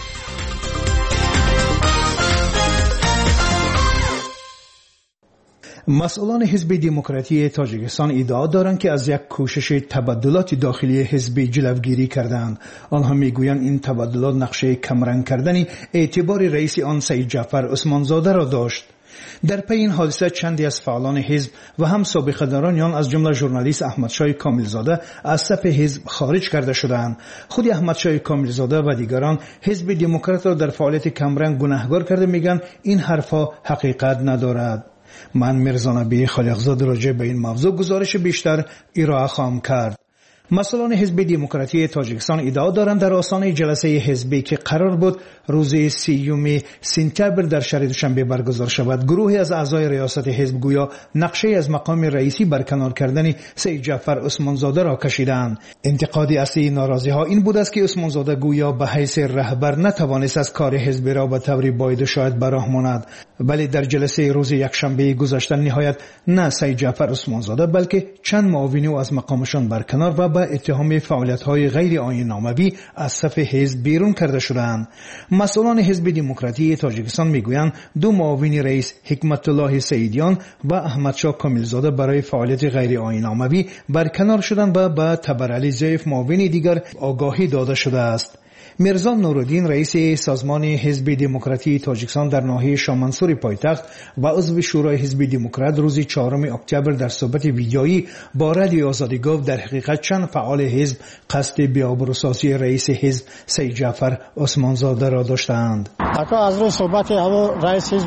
مسئولان حزب دموکراتی تاجیکستان ادعا دارند که از یک کوشش تبدلات داخلی حزب جلوگیری کردند. آنها میگویند این تبدلات نقشه کمرنگ کردن اعتبار رئیس آن سید جعفر عثمانزاده را داشت. در پی این حادثه چندی از فعالان حزب و هم سابقه‌داران آن از جمله ژورنالیست احمدشاه کاملزاده از صف حزب خارج کرده شدند. خود احمدشاه کاملزاده و دیگران حزب دموکرات را در فعالیت کمرنگ گناهکار کرده میگن این حرفا حقیقت ندارد. من میرزا نبی خالقزاد راجع به این موضوع گزارش بیشتر ارائه خواهم کرد. مسئولان حزب دموکراتی تاجیکستان ادعا دارند در آستانه جلسه حزبی که قرار بود روز سیوم سپتامبر در شهر دوشنبه برگزار شود، گروهی از اعضای ریاست حزب گویا نقشه از مقام رئیسی برکنار کردن سید جعفر عثمانزاده را کشیدند. انتقاد اصلی ناراضی ها این بود است که عثمانزاده گویا به حیث رهبر نتوانست از کار حزب را به طوری باید و شاید به راه ماند، ولی در جلسه روز یکشنبه گذشته نهایت نه سید جعفر عثمانزاده بلکه چند معاون او از مقامشان برکنار و به اتهام فعالیت‌های غیر آیین‌ناموی از صف حزب بیرون کرده شدند. مسئولان حزب دموکراتی تاجیکستان میگویند دو معاون رئیس حکمت الله سعیدیان و احمدشاه کاملزاده برای فعالیت غیر آیین‌ناموی برکنار شدند و به تبرعلی ضعیف معاون دیگر آگاهی داده شده است. میرزا نورالدین رئیس سازمان حزب دموکراتی تاجیکستان در ناحیه شامنسور پایتخت و عضو شورای حزب دموکرات روز چهارم اکتبر در صحبت ویدیویی با رادیو آزادی گفت در حقیقت چند فعال حزب قصد بی‌آبروسازی رئیس حزب سید جعفر عثمانزاده را داشتند. اکنون از روی صحبت همون رئیس حزب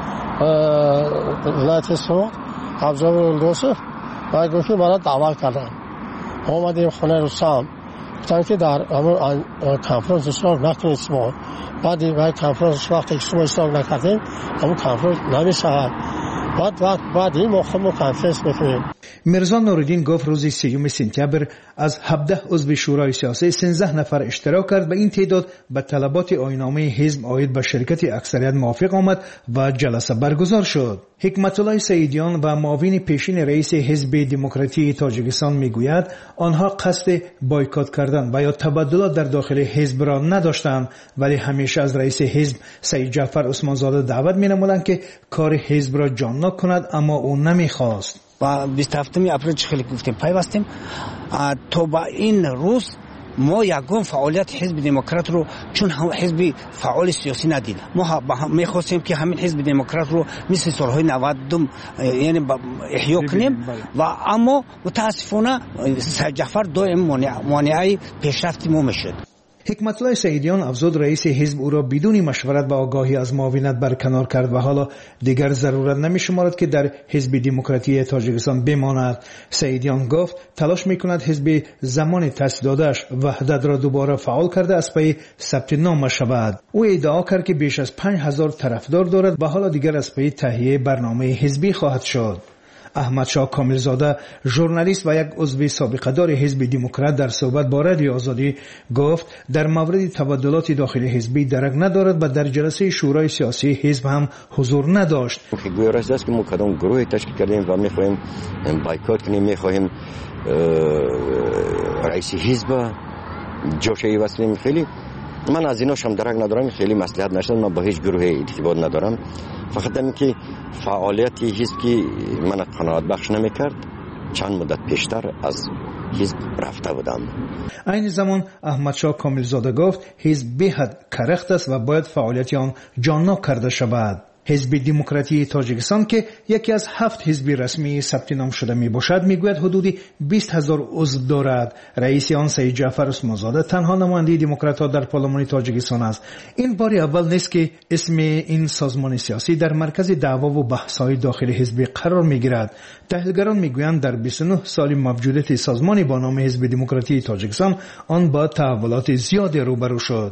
ولایت سوات ابزار الدوسف و گفت برای دعوت کردن آمدیم خونه رستم گفتن که در همون کنفرانس اشتراک نکنید شما، بعد این کنفرانس وقتی شما اشتراک نکردیم همون کنفرانس نمیشود، بعد بعد بعد این موقع ما کنفرانس میکنیم. میرزا نورالدین گفت روز سیوم سپتامبر از هفده عضو شورای سیاسی سیزده نفر اشتراک کرد و این تعداد به طلبات آیین‌نامه حزب عاید به شرکت اکثریت موافق آمد و جلسه برگزار شد. حکمت الله سعیدیان و معاون پیشین رئیس حزب دموکراتی تاجیکستان میگوید آنها قصد بایکات کردن و یا تبدلات در داخل حزب را نداشتند، ولی همیشه از رئیس حزب سید جعفر عثمانزاده دعوت مینمودند که کار حزب را جانناک کند، اما او نمیخواست. و بیست و هفتم اپریل خیلی گفتیم پیوستیم تا با این روز ما یگان فعالیت حزب دموکرات رو چون حزب فعال سیاسی ندید، ما میخواستیم که همین حزب دموکرات رو مثل سالهای نود یعنی احیا کنیم و اما متاسفانه سید جعفر دائم مانع پیشرفت ما میشد. حکمت الله سعیدیان افزود رئیس حزب او را بدون مشورت و آگاهی از معاونت برکنار کرد و حالا دیگر ضرورت نمی‌شمارد که در حزب دموکراتی تاجیکستان بماند. سعیدیان گفت تلاش می‌کند حزب زمان تأسیسش وحدت را دوباره فعال کرده از پی ثبت نام شود. او ادعا کرد که بیش از پنج هزار طرفدار دارد و حالا دیگر از پی تهیه برنامه حزبی خواهد شد. احمدشاه کاملزاده ژورنالیست و یک عضو سابقه‌دار حزب دموکرات در صحبت با رادیو آزادی گفت در مورد تبدلات داخلی حزبی درک ندارد و در جلسه شورای سیاسی حزب هم حضور نداشت. گویا راست است که ما کدام گروهی تشکیل کردیم و می‌خواهیم بایکوت کنیم، می‌خواهیم رئیس حزب جوشی واسیم. خیلی من از ایناش هم درک ندارم، خیلی مصلحت نشد، من با هیچ گروهی ارتباط ندارم، فقط همین که فعالیت حزب که من قناعت بخش نمیکرد چند مدت پیشتر از حزب رفته بودم. این زمان احمدشاه کاملزاده گفت حزب بهد کرخت است و باید فعالیت آن جانناک کرده شود. حزب دموکراتی تاجیکستان که یکی از هفت حزب رسمی ثبت نام شده می باشد میگوید حدود بیست هزار عضو دارد. رئیس آن سید جعفر عثمانزاده تنها نماینده دموکرات‌ها در پارلمان تاجیکستان است. این بار اول نیست که اسم این سازمان سیاسی در مرکز دعوا و بحث‌های داخل حزب قرار میگیرد. تحلیلگران میگویند در بیست و نه سال موجودیت سازمانی با نام حزب دموکراتی تاجیکستان آن با تحولات زیادی روبرو شد.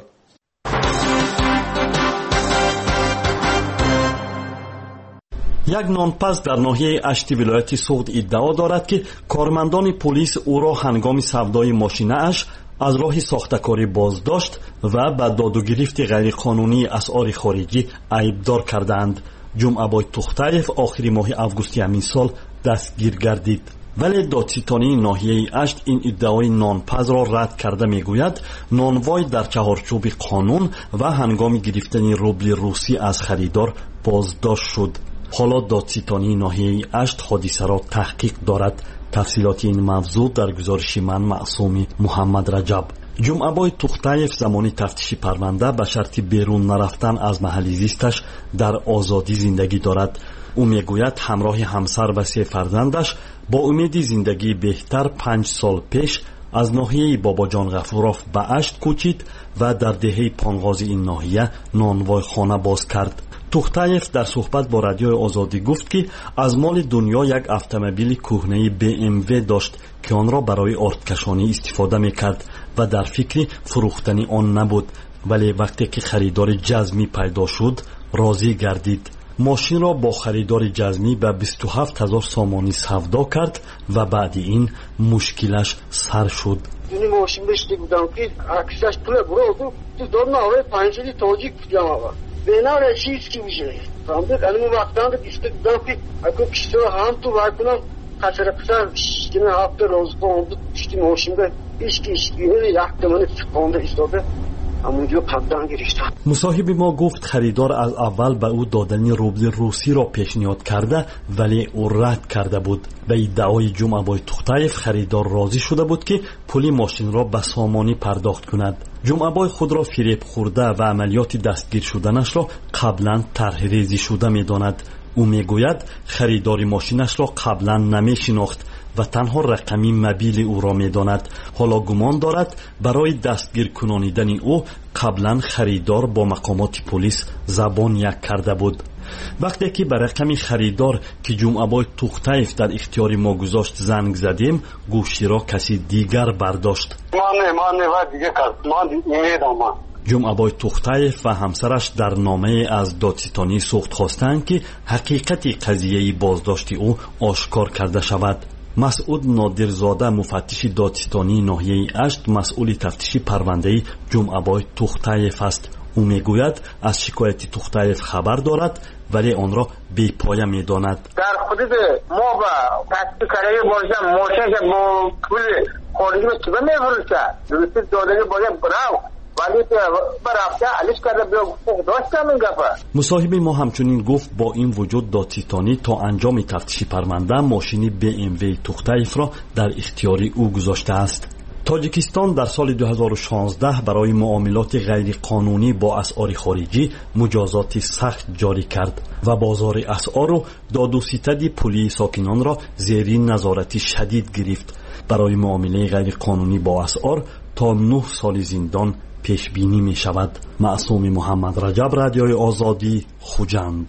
یک نانپز در ناحیه اشتی ولایت سوخت ادعا دارد که کارمندان پلیس او را هنگام سودای ماشینش از راه ساختکاری بازداشت و به داد و گرفت غیرقانونی اسعار خارجی عیبدار کردند. جمعه‌بای تختایف آخری ماه آگوست همین سال دستگیر گردید، ولی دادستانی ناحیه اشت این ادعای نانپز را رد کرده میگوید نانوای در چهارچوب قانون و هنگام گرفتن روبل روسی از خریدار بازداشت شد. حالا دادستانی ناحیه اشت حادثه را تحقیق دارد. تفصیلات این موضوع در گزارش من معصوم محمد رجب. ҷумъабой тухтаев замони тафтиши парванда ба шарти берун нарафтан аз маҳалли зисташ дар озодӣ зиндагӣ дорад. ӯ мегӯяд ҳамроҳи ҳамсар ва се фарзандаш бо умеди зиндагии беҳтар панҷ сол пеш аз ноҳияи бобоҷон ғафуров ба ашт кӯчид ва дар деҳаи понғози ин ноҳия нонвойхона боз кард. тухтаев дар суҳбат бо радиои озодӣ гуфт ки аз моли дунё як автомобили кӯҳнаи бэ эм вэ дошт ки онро барои ордкашонӣ истифода мекард ва дар фикри фурӯхтани он набуд, вале вақте ки харидори ҷазмӣ пайдо шуд розӣ гардид. мошинро бо харидори ҷазмӣ ба бисту ҳафт ҳазор сомонӣ савдо кард ва баъди ин мушкилаш сар шуд. این ماشین بشتی بودم که عکسش پول برو تو دور نهاره پنجلی توجیک بودم آقا بیناره چیز کی میشه فهمدید الان وقتان رو بیسته بودم که اگه کشته هم تو باید کنم قصر قصر شکیمه هفته روز کنده پشتی ماشین به ایشکی ایشکی اینه یحتمانی کنده ایستاده همونجا قبدان گرشتن. مصاحب ما گفت خریدار از اول به او دادن روبل روسی را پیشنهاد کرده ولی او رد کرده بود. به ادعای جمعه‌بای توختایف خریدار راضی شده بود که پول ماشین را به سامانی پرداخت کند. جمعه‌بای خود را فریب خورده و عملیات دستگیر شدنش را قبلا طرح ریزی شده می‌داند. او میگوید خریدار ماشینش را قبلا نمی‌شناخت و تنها رقمی موبیل او را می‌داند. حالا گمان دارد برای دستگیر کنانیدن او قبلا خریدار با مقامات پلیس زبان یک کرده بود. وقتی که به رقم خریدار که جمعه‌بای توختایف در اختیار ما گذاشت زنگ زدیم، گوشی را کسی دیگر برداشت. جمعه‌بای توختایف و همسرش در نامه از دادستانی سوخت خواستند که حقیقت قضیه بازداشت او آشکار کرده شود. مسعود نادرزاده مفتش دادستانی ناحیه اشت مسئول تفتیش پرونده جمعه‌بای توختایف است. او میگوید از شکایت توختایف خبر دارد ولی آن را بی‌پایه می‌داند. در حدود ما با تصدیق کردن باشم ماشینش با پول خارجی به چیزا می‌فروشه. درست دادن باید براو ولی برافته علیش کرده بیا داشتم این گفت. مصاحب ما همچنین گفت با این وجود دادستانی تا انجام تفتیش پرونده ماشین بی ام وی توختایف را در اختیار او گذاشته است. تاجیکستان در سال دو هزار و شانزده برای معاملات غیر قانونی با اسعار خارجی مجازات سخت جاری کرد و بازار اسعار و داد و ستد پولی ساکنان را زیر نظارت شدید گرفت. برای معامله غیر قانونی با اسعار تا نه سال زندان پیش بینی می شود. معصوم محمد رجب، رادیوی آزادی، خوجند.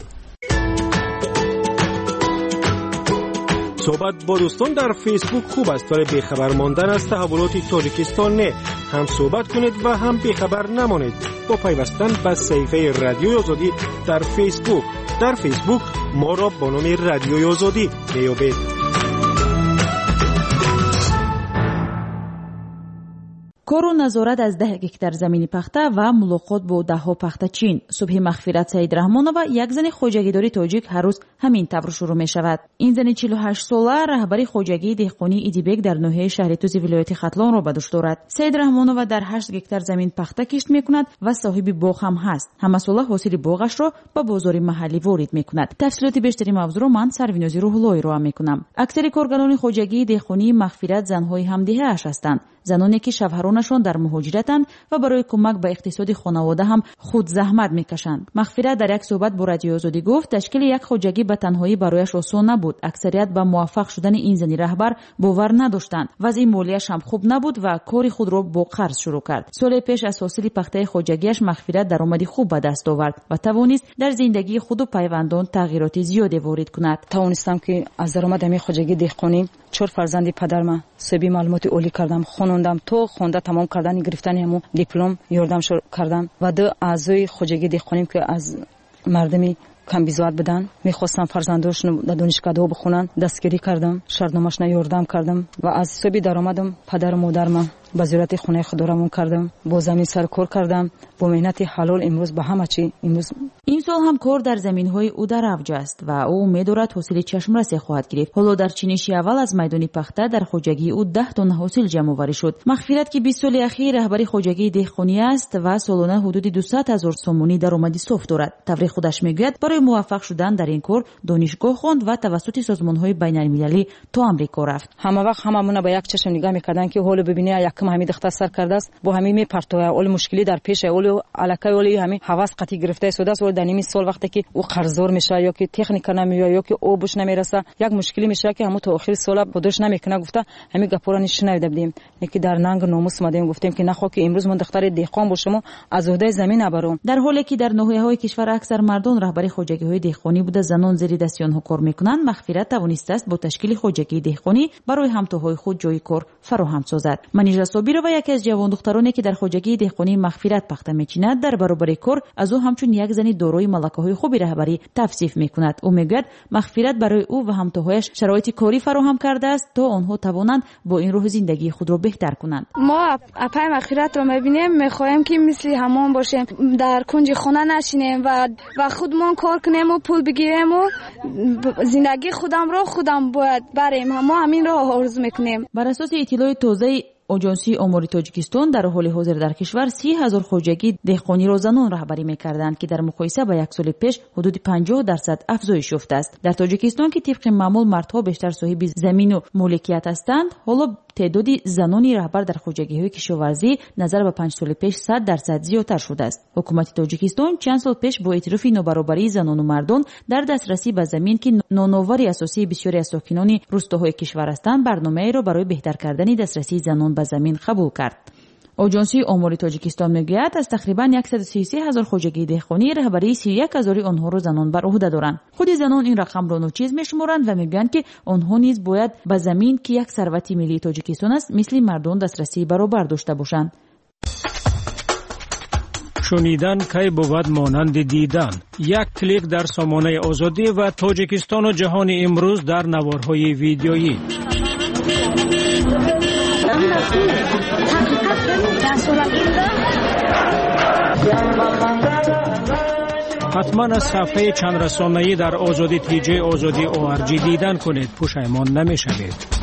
صحبت با دوستان در فیسبوک خوب است ولی بیخبر ماندن از تحولات تاجیکستان نه. هم صحبت کنید و هم بیخبر نمانید با پیوستن به صفحه رادیوی آزادی در فیسبوک. در فیسبوک ما را با نام رادیوی آزادی بیابید. кору назорат аз даҳ гектар замини пахта ва мулоқот бо даҳҳо пахтачин. субҳи мағфират Саид Раҳмонова, як зани хоҷагидори тоҷик, ҳар рӯз ҳамин тавр шурӯъ мешавад. ин зани чилу ҳашт сола раҳбари хоҷагии деҳқонии Идибек дар ноҳияи шаҳри Тузи вилояти Хатлонро ба дӯш дорад. Саид Раҳмонова дар ҳашт гектар замин пахта кишт мекунад ва соҳиби боғ ҳам ҳаст. ҳамасола ҳосили боғашро ба бозори маҳаллӣ ворид мекунад. тафсилоти бештари мавзӯъро ман Сарвинози Рӯҳуллоӣ роа мекунам. аксари коргарони хоҷагии деҳқонии мағфират занҳои ҳамдиҳааш ҳастанд. заноне ки шавҳаронашон дар муҳоҷиратанд ва барои кӯмак ба иқтисоди хонавода ҳам худ заҳмат мекашанд. мағфират дар як суҳбат бо радиои Озодӣ гуфт ташкили як хоҷагӣ ба танҳоӣ барояш осон набуд. аксарият ба муваффақ шудани ин зани раҳбар бовар надоштанд. вазъи молияш ҳам хуб набуд ва кори худро бо қарз шурӯъ кард. соли пеш аз ҳосили пахтаи хоҷагиаш мағфират даромади хуб ба даст овард ва тавонист дар зиндагии худу пайвандон тағйироти зиёде ворид кунад. тавонистам ки аз даромади ҳамин хоҷагии деҳқонӣ чор фарзанди падарма соҳиби маълумоти олӣ кардам, хонондам, то хонда тамом кардани гирифтани ҳамун диплом ёрдам кардам ва ду аъзои хоҷагии деҳқоним ки аз мардами камбизоат буданд мехостам фарзандошон дар донишгаҳҳо бихонанд, дастгирӣ кардам, шартномашона ёрдам кардам ва аз ҳисоби даромадам падару модарма ба зиёрати хонаи худо равон кардам. бо замин сар кор кардам, бо меҳнати ҳалол имрӯз ба ҳама чӣ имрӯз این سال هم کار در زمین‌های او در اوج است و او امیدوارد حاصل چشمرس خواهد گرفت. حالا در چینشی اول از میدان پخته در خوجگی او ده تن حاصل جمع آوری شد. مغفرت که بیست سال اخیر رهبری خوجگی دهقانی است و سالانه حدود دویست هزار سومونی درآمدی صاف دارد. تبریک خودش میگوید برای موفق شدن در این کار دانشگاه خواند و توسط سازمان‌های بین‌المللی تا آمریکا رفت. همه وقت هممون با یک چشم نگاه می‌کردن که حالا ببینه یکم همین دختر سر کرده است با همین میپرتوه اول مشکلی در پیش اول الکای اول همین حواس قطعی گرفته شده است و در نیم سال وقتی که او قرضدار میشه یا که تکنیک نمیاد یا که او بوش نمیرسه یک مشکلی میشه که همون تا آخر سال بودش نمیکنه. گفته همین گپورا نشنیده بودیم که در ننگ ناموس مادیم گفتیم که نخوا که امروز من دختر دهقان باشم و از عهده زمین نبرم. در حالی که در ناحیه‌های کشور اکثر مردان رهبری خوجگی‌های دهقانی بوده زنان زیر دست آنها کار میکنند، مغفرت توانسته است با تشکیل خوجگی دهقانی برای همتاهای خود جای کار فراهم سازد. منیژه صابرова یکی از جوان دخترانی که در خوجگی دهقانی مغفرت پخته میچیند در برابر کار از او همچون یک زنی دارای ملکه‌های خوبی رهبری توصیف میکند. او میگوید مغفرت برای او و همتاهایش شرایط کاری فراهم کرده است تا آنها توانند با این راه زندگی خود را بهتر کنند. ما اپای مغفرت را میبینیم، میخوایم که مثل همان باشیم، در کنج خانه نشینیم و و خودمون کار کنیم و پول بگیریم و زندگی خودم را خودم باید بریم. ما همین را آرزو میکنیم. بر اساس اطلاع تازه آژانسی آماری تاجیکستان در حال حاضر در کشور سی هزار خوجگی دهقانی را زنان رهبری می‌کردند که در مقایسه با یک سال پیش حدود پنجاه درصد افزایش یافته است. در تاجیکستان که طبق معمول مردها بیشتر صاحب زمین و مالکیت هستند، حالا تعداد زنانی رهبر در خوجگی‌های کشاورزی نظر به پنج سال پیش صد درصد زیادتر شده است. حکومت تاجیکستان چند سال پیش با اعتراف نابرابری زنان و مردان در دسترسی به زمین که نانآور اساسی بسیاری از ساکنان روستاهای کشور هستند، برنامه‌ای را برای بهتر کردن دسترسی زنان به زمین قبول کرد. آژانسی آماری تاجیکستان میگوید از تقریبا صد و سی و سه هزار خوجگی دهقانی رهبری سی و یک هزار آنها را زنان بر عهده دارند. خود زنان این رقم را ناچیز میشمارند و میگویند که آنها نیز باید به زمین که یک ثروت ملی تاجیکستان است مثل مردان دسترسی برابر داشته باشند. شنیدن کی بود مانند دیدن. یک کلیک در سامانه آزادی و تاجیکستان و جهان امروز در نوارهای ویدیویی. حتما از صفحه چند رسانه‌ای در آزادی تیجی آزادی او ار جی دیدن کنید، پشیمان نمی‌شوید.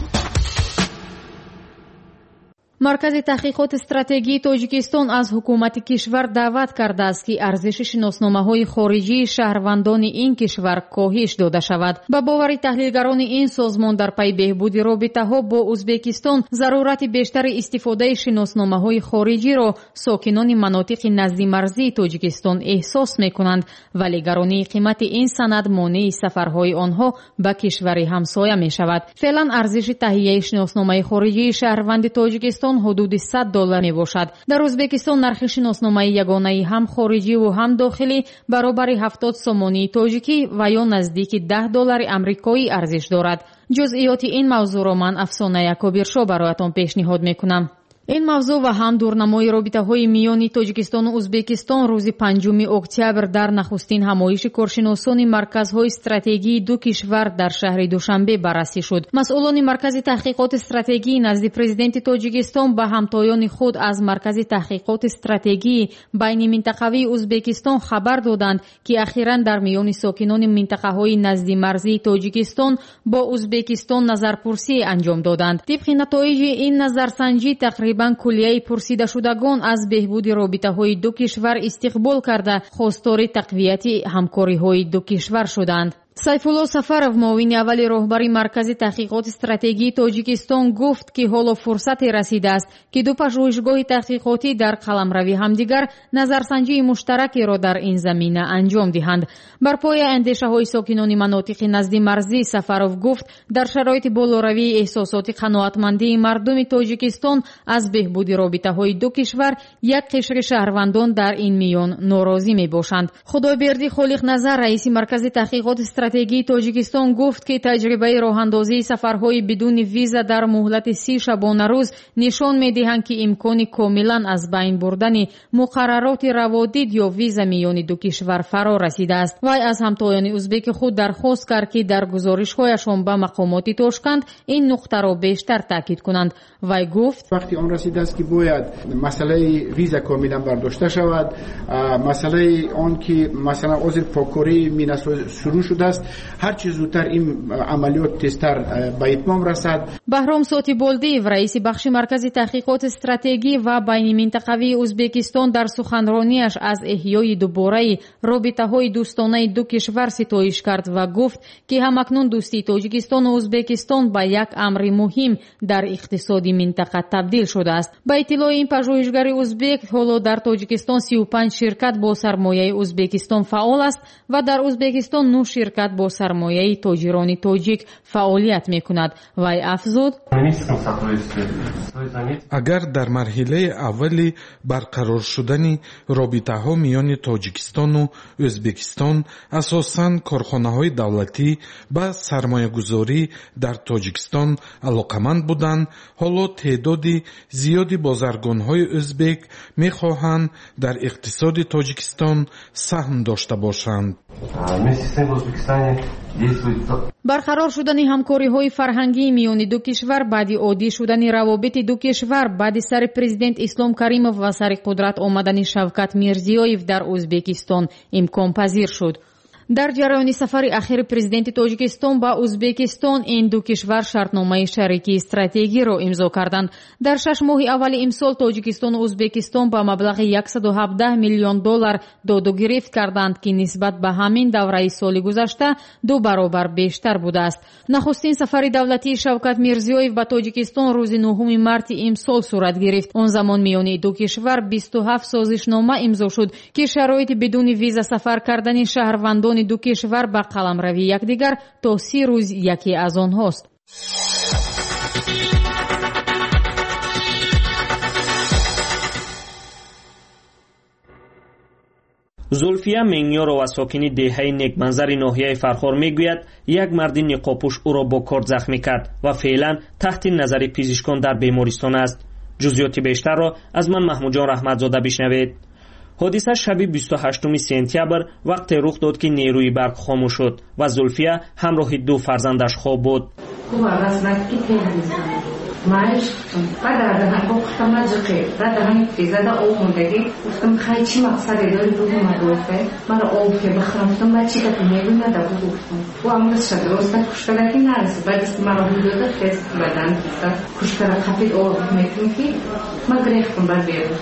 مرکز تحقیقات استراتژی تاجیکستان از حکومت کشور دعوت کرده است که ارزش شناسنامه‌های خارجی شهروندان این کشور کاهش داده شود. با باور تحلیلگران این سازمان در پی بهبود رابطه‌ها با ازبکستان ضرورت بیشتر استفاده شناسنامه‌های خارجی را ساکنان مناطق نزد مرزی تاجیکستان احساس می‌کنند، ولی گرانی قیمت این سند مانع سفرهای آنها به کشور همسایه می‌شود. فعلا ارزش تهیه شناسنامه خارجی شهروند تاجیکستان حدود صد دلار می باشد. در ازبکستان نرخ شناسنامه یگانه هم خارجی و هم داخلی برابر هفتاد سومونی تاجیکی و یا نزدیک ده دلار آمریکایی ارزش دارد. جزئیات این موضوع را من افسانه یکابرشو برایتان پیشنهاد میکنم. این موضوع و هم دورنمای رابطه‌های میانی تاجیکستان و ازبکستان روز پنجم اکتبر در نخستین همایش کارشناسان مرکزهای استراتژی دو کشور در شهر دوشنبه بررسی شد. مسئولان مرکز تحقیقات استراتژی نزد پرزیدنت تاجیکستان به همتایان خود از مرکز تحقیقات استراتژی بین منطقوی ازبکستان خبر دادند که اخیراً در میان ساکنان منطقه‌های نزد مرزی تاجیکستان با ازبکستان نظرپرسی انجام دادند. طبق نتایج این نظرسنجی تقریباً کلیه پرسیده شدگان از بهبود رابطه‌های دو کشور استقبال کرده خواستار تقویت همکاری‌های دو کشور شدند. سیفالله سفرов معاون اول راهبر مرکز تحقیقات استراتژی تاجیکستان گفت که حالا فرصت رسیده است که دو پژوهشگاه تحقیقاتی در قلمروی همدیگر نظرسنجی مشترکی را در این زمینه انجام دهند. بر پای اندیشه‌های ساکنان مناطق نزد مرزی سفرov گفت در شرایط بالاروی احساسات قناعتمندی مردم تاجیکستان از بهبود رابطه‌های دو کشور یک قشر شهروندان در این میان ناراضی می‌باشند. خدایبردی خالق نظر رئیس مرکز تحقیقات استراتژی تاجیکستان گفت که تجربه راهاندازی سفرهای بدون ویزا در مهلت سی شبانه روز نشان می‌دهند که امکان کاملا از بین بردن مقررات روادید یا ویزا میان دو کشور فرا رسیده است. وی از همتایان ازبک خود درخواست کرد که در گزارش‌هایشان به مقامات تاشکند این نقطه را بیشتر تاکید کنند. وی گفت وقتی آن رسیده است که باید مسئله ویزا کاملا برداشته شود، مسئله آن که مثلا عضو پاکوری میناسو شروع شده است، هر چه زودتر این عملیات تیزتر به اتمام رسد. بهرام ساتیبولدیو رئیس بخش مرکز تحقیقات استراتژی و بین منطقوی ازبکستان در سخنرانیش از احیای دوباره رابطه‌های دوستانه دو کشور ستایش کرد و گفت که همکنون دوستی تاجیکستان و ازبکستان به یک امر مهم در اقتصاد منطقه تبدیل شده است. با اطلاع این پژوهشگر ازبک، حالا در تاجیکستان سی و پنج شرکت با سرمایه ازبکستان فعال است و در ازبکستان نه شرکت با سرمایه تاجران تاجیک فعالیت می‌کند. وی افزود: اگر در مرحله اولی برقرار شدن رابطه‌ها میان تاجیکستان و ازبکستان اساساً کارخانه‌های دولتی با سرمایه‌گذاری در تاجیکستان علاقمند بودند، حالا تعداد زیادی بازرگان‌های ازبک می‌خواهند در اقتصاد تاجیکستان سهم داشته باشند. برقرار شدن همکاری‌های فرهنگی میان دو کشور بعد عادی شدن روابط دو کشور بعد سر پرزیدنت اسلام کریمов و سر قدرت آمدن شوکت میرزیویف در ازبکستان امکان پذیر شد. در جریان سفر اخیر پرزیدنت تاجیکستان با ازبکستان این دو کشور شرطنامه شریکی استراتژی را امضا کردند. در شش ماه اول امسال تاجیکستان و ازبکستان با مبلغ صد و هفده میلیون دلار داد و گرفت کردند که نسبت به همین دوره سال گذشته دو برابر بیشتر بوده است. نخستین سفر دولتی شوکت میرزیویف به تاجیکستان روز نهم مارس امسال صورت گرفت. آن زمان میان دو کشور بیست و هفت سازشنامه امضا شد که شرایط بدون ویزا سفر کردن شهروندان دو کشور به قلمروی یکدیگر تا سی روز یکی از آنهاست. زلفیه منگیارو و ساکنی دهه نیکمنظر ناحیه فرخار میگوید یک مرد نقابپوش او را با کارد زخمی کرد و فعلا تحت نظر پزشکان در بیمارستان است. جزئیات بیشتر را از من محمود جان رحمتزاده بشنوید. حادثه شب بیست و هشتم سپتامبر وقت رخ داد که نیروی برق خاموش شد و زلفیه همراه دو فرزندش خواب بود. ماش بعد از همون خدمت جوکی بعد از همین فیزاده او موندگی گفتم خیلی چی مقصدی داری بگو مدرسه من آب که بخرم بعد چی که میگم ندارم گفتم و امروز شد درسته کشتاری نرسید بعد از مرا حدود خیست بدن کشتار خفیف آب میکنم که من گرفتم بعد بیارم.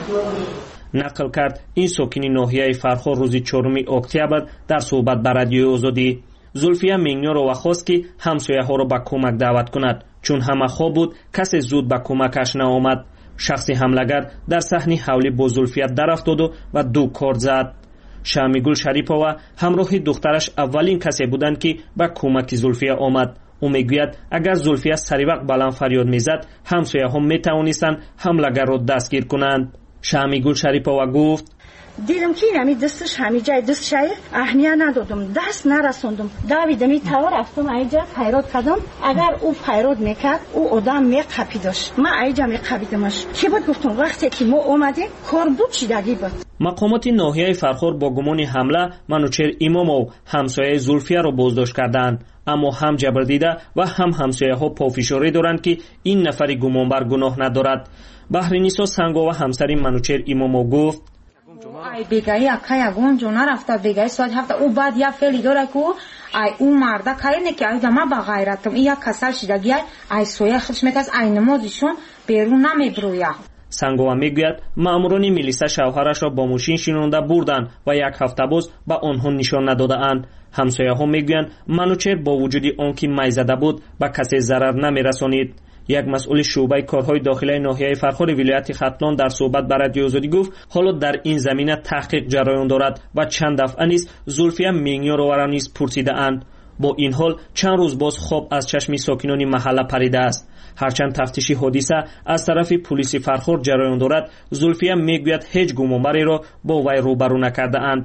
نقل کرد این ساکنی ناحیه فرخار روز چهارم اکتبر در صحبت با رادیوی آزادی. زلفیه منگیار را خواست که همسایه ها را به کمک دعوت کند چون همه خواب بود کسی زود به کمکش نآمد. شخص حملگر در صحنه حولی با زلفیه درافتاد و دو کارد زد. شامیگل شریپова همراه دخترش اولین کسی بودند که به کمک زلفیه آمد. او میگوید اگر زلفیه سری وقت بلند فریاد میزد همسایه ها میتوانستند حملگر را دستگیر کنند. شامیگل شریپова گفت دیدم که اینمی دستش همی جای دستش اهمیت ندادم دست نرسوندم دویدم این طور رفتم اینجا پیراد کردم اگر او پیراد میکرد او آدم میقپیدش من اینجا میقپیدمش چی بود گفتم وقتی که ما اومدیم کار بود چیدگی بود. مقامات ناحیه فرخار با گمان حمله منوچهر امامov همسایه زلفیه را بازداشت کردند اما هم جبر دیده و هم همسایه ها پافشاری دارند که این نفر گمانبر گناه ندارد. بهرنیسا سنگاوا همسر منوچهر امامov گفت ای بیگایی اکا یگون جونا رفته بیگایی ساعت هفته او بعد یا فعلی داره که ای او مرده کاری نکه ای ما با غیرتم ای یک کسر شدگی ای سویه خودش میکس ای نمازشون بیرون نمیبرویه. سنگاوا میگوید ماموران میلیسا شوهرش را با ماشین شینانده بردند و یک هفته باز به آنها نشان ندادند. همسایه ها میگویند منوچهر با وجود آنکه می زده بود به کسی ضرر نمیرسانید. یک مسئول شعبه کارهای داخلی ناحیه فرخار ولایت ختلان در صحبت با رادیو آزادی گفت حالا در این زمینه تحقیق جریان دارد و چند دفعه نیز زلفیه منگیارو را نیز پرسیده اند. با این حال چند روز باز خواب از چشم ساکنان محله پریده است. هرچند تفتیش حادثه از طرف پلیس فرخار جریان دارد زلفیه میگوید هیچ گمانبری را با وی روبرو نکرده اند.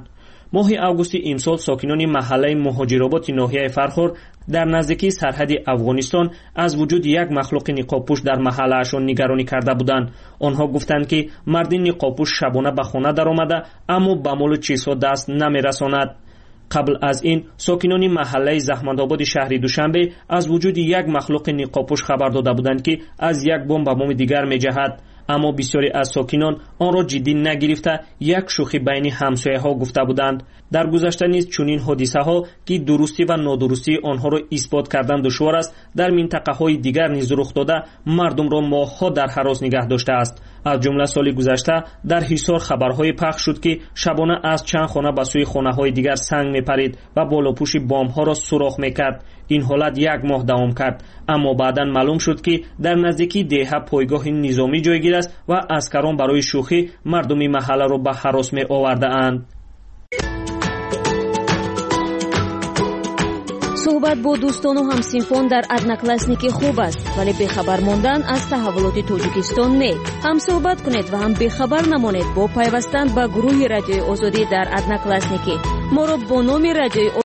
моҳи августи имсол сокинони маҳаллаи муҳоҷироботи ноҳияи Фархор дар наздикии сарҳади Афғонистон аз вуҷуди як махлуқи ниқобпӯш дар маҳаллаашон нигаронӣ карда буданд. онҳо гуфтанд ки марди ниқобпӯш шабона ба хона даромада, аммо ба молу чизҳо даст намерасонад. қабл аз ин сокинони маҳаллаи заҳмандободи шаҳри Душанбе аз вуҷуди як махлуқи ниқобпӯш хабар дода буданд ки аз як бом ба боми дигар меҷаҳад, аммо бисёре аз сокинон онро ҷиддӣ нагирифта як шӯхӣ байни ҳамсояҳо гуфта буданд. дар гузашта низ чунин ҳодисаҳо ки дурустӣ ва нодурустии онҳоро исбот кардан душвор аст, дар минтақаҳои дигар низ рух дода мардумро моҳҳо дар ҳарос нигаҳ доштааст. аз ҷумла соли гузашта дар ҳисор хабарҳое пахш шуд ки шабона аз чанд хона ба сӯи хонаҳои дигар санг мепарид ва болопӯши бомҳоро сурох мекард. ин ҳолат як моҳ давом кард, аммо баъдан маълум шуд ки дар наздикии деҳа пойгоҳи низомӣ ҷойгир аст ва аскарон барои шӯхӣ мардуми маҳалларо ба ҳарос меовардаанд. суҳбат бо дӯстону ҳамсинфон дар одноклассники хуб аст, вале бехабар мондан аз таҳаввулоти Тоҷикистон не. ҳам суҳбат кунед ва ҳам бехабар намонед бо пайвастан ба гурӯҳи радиои озодӣ дар одноклассники. моро бо номи радиои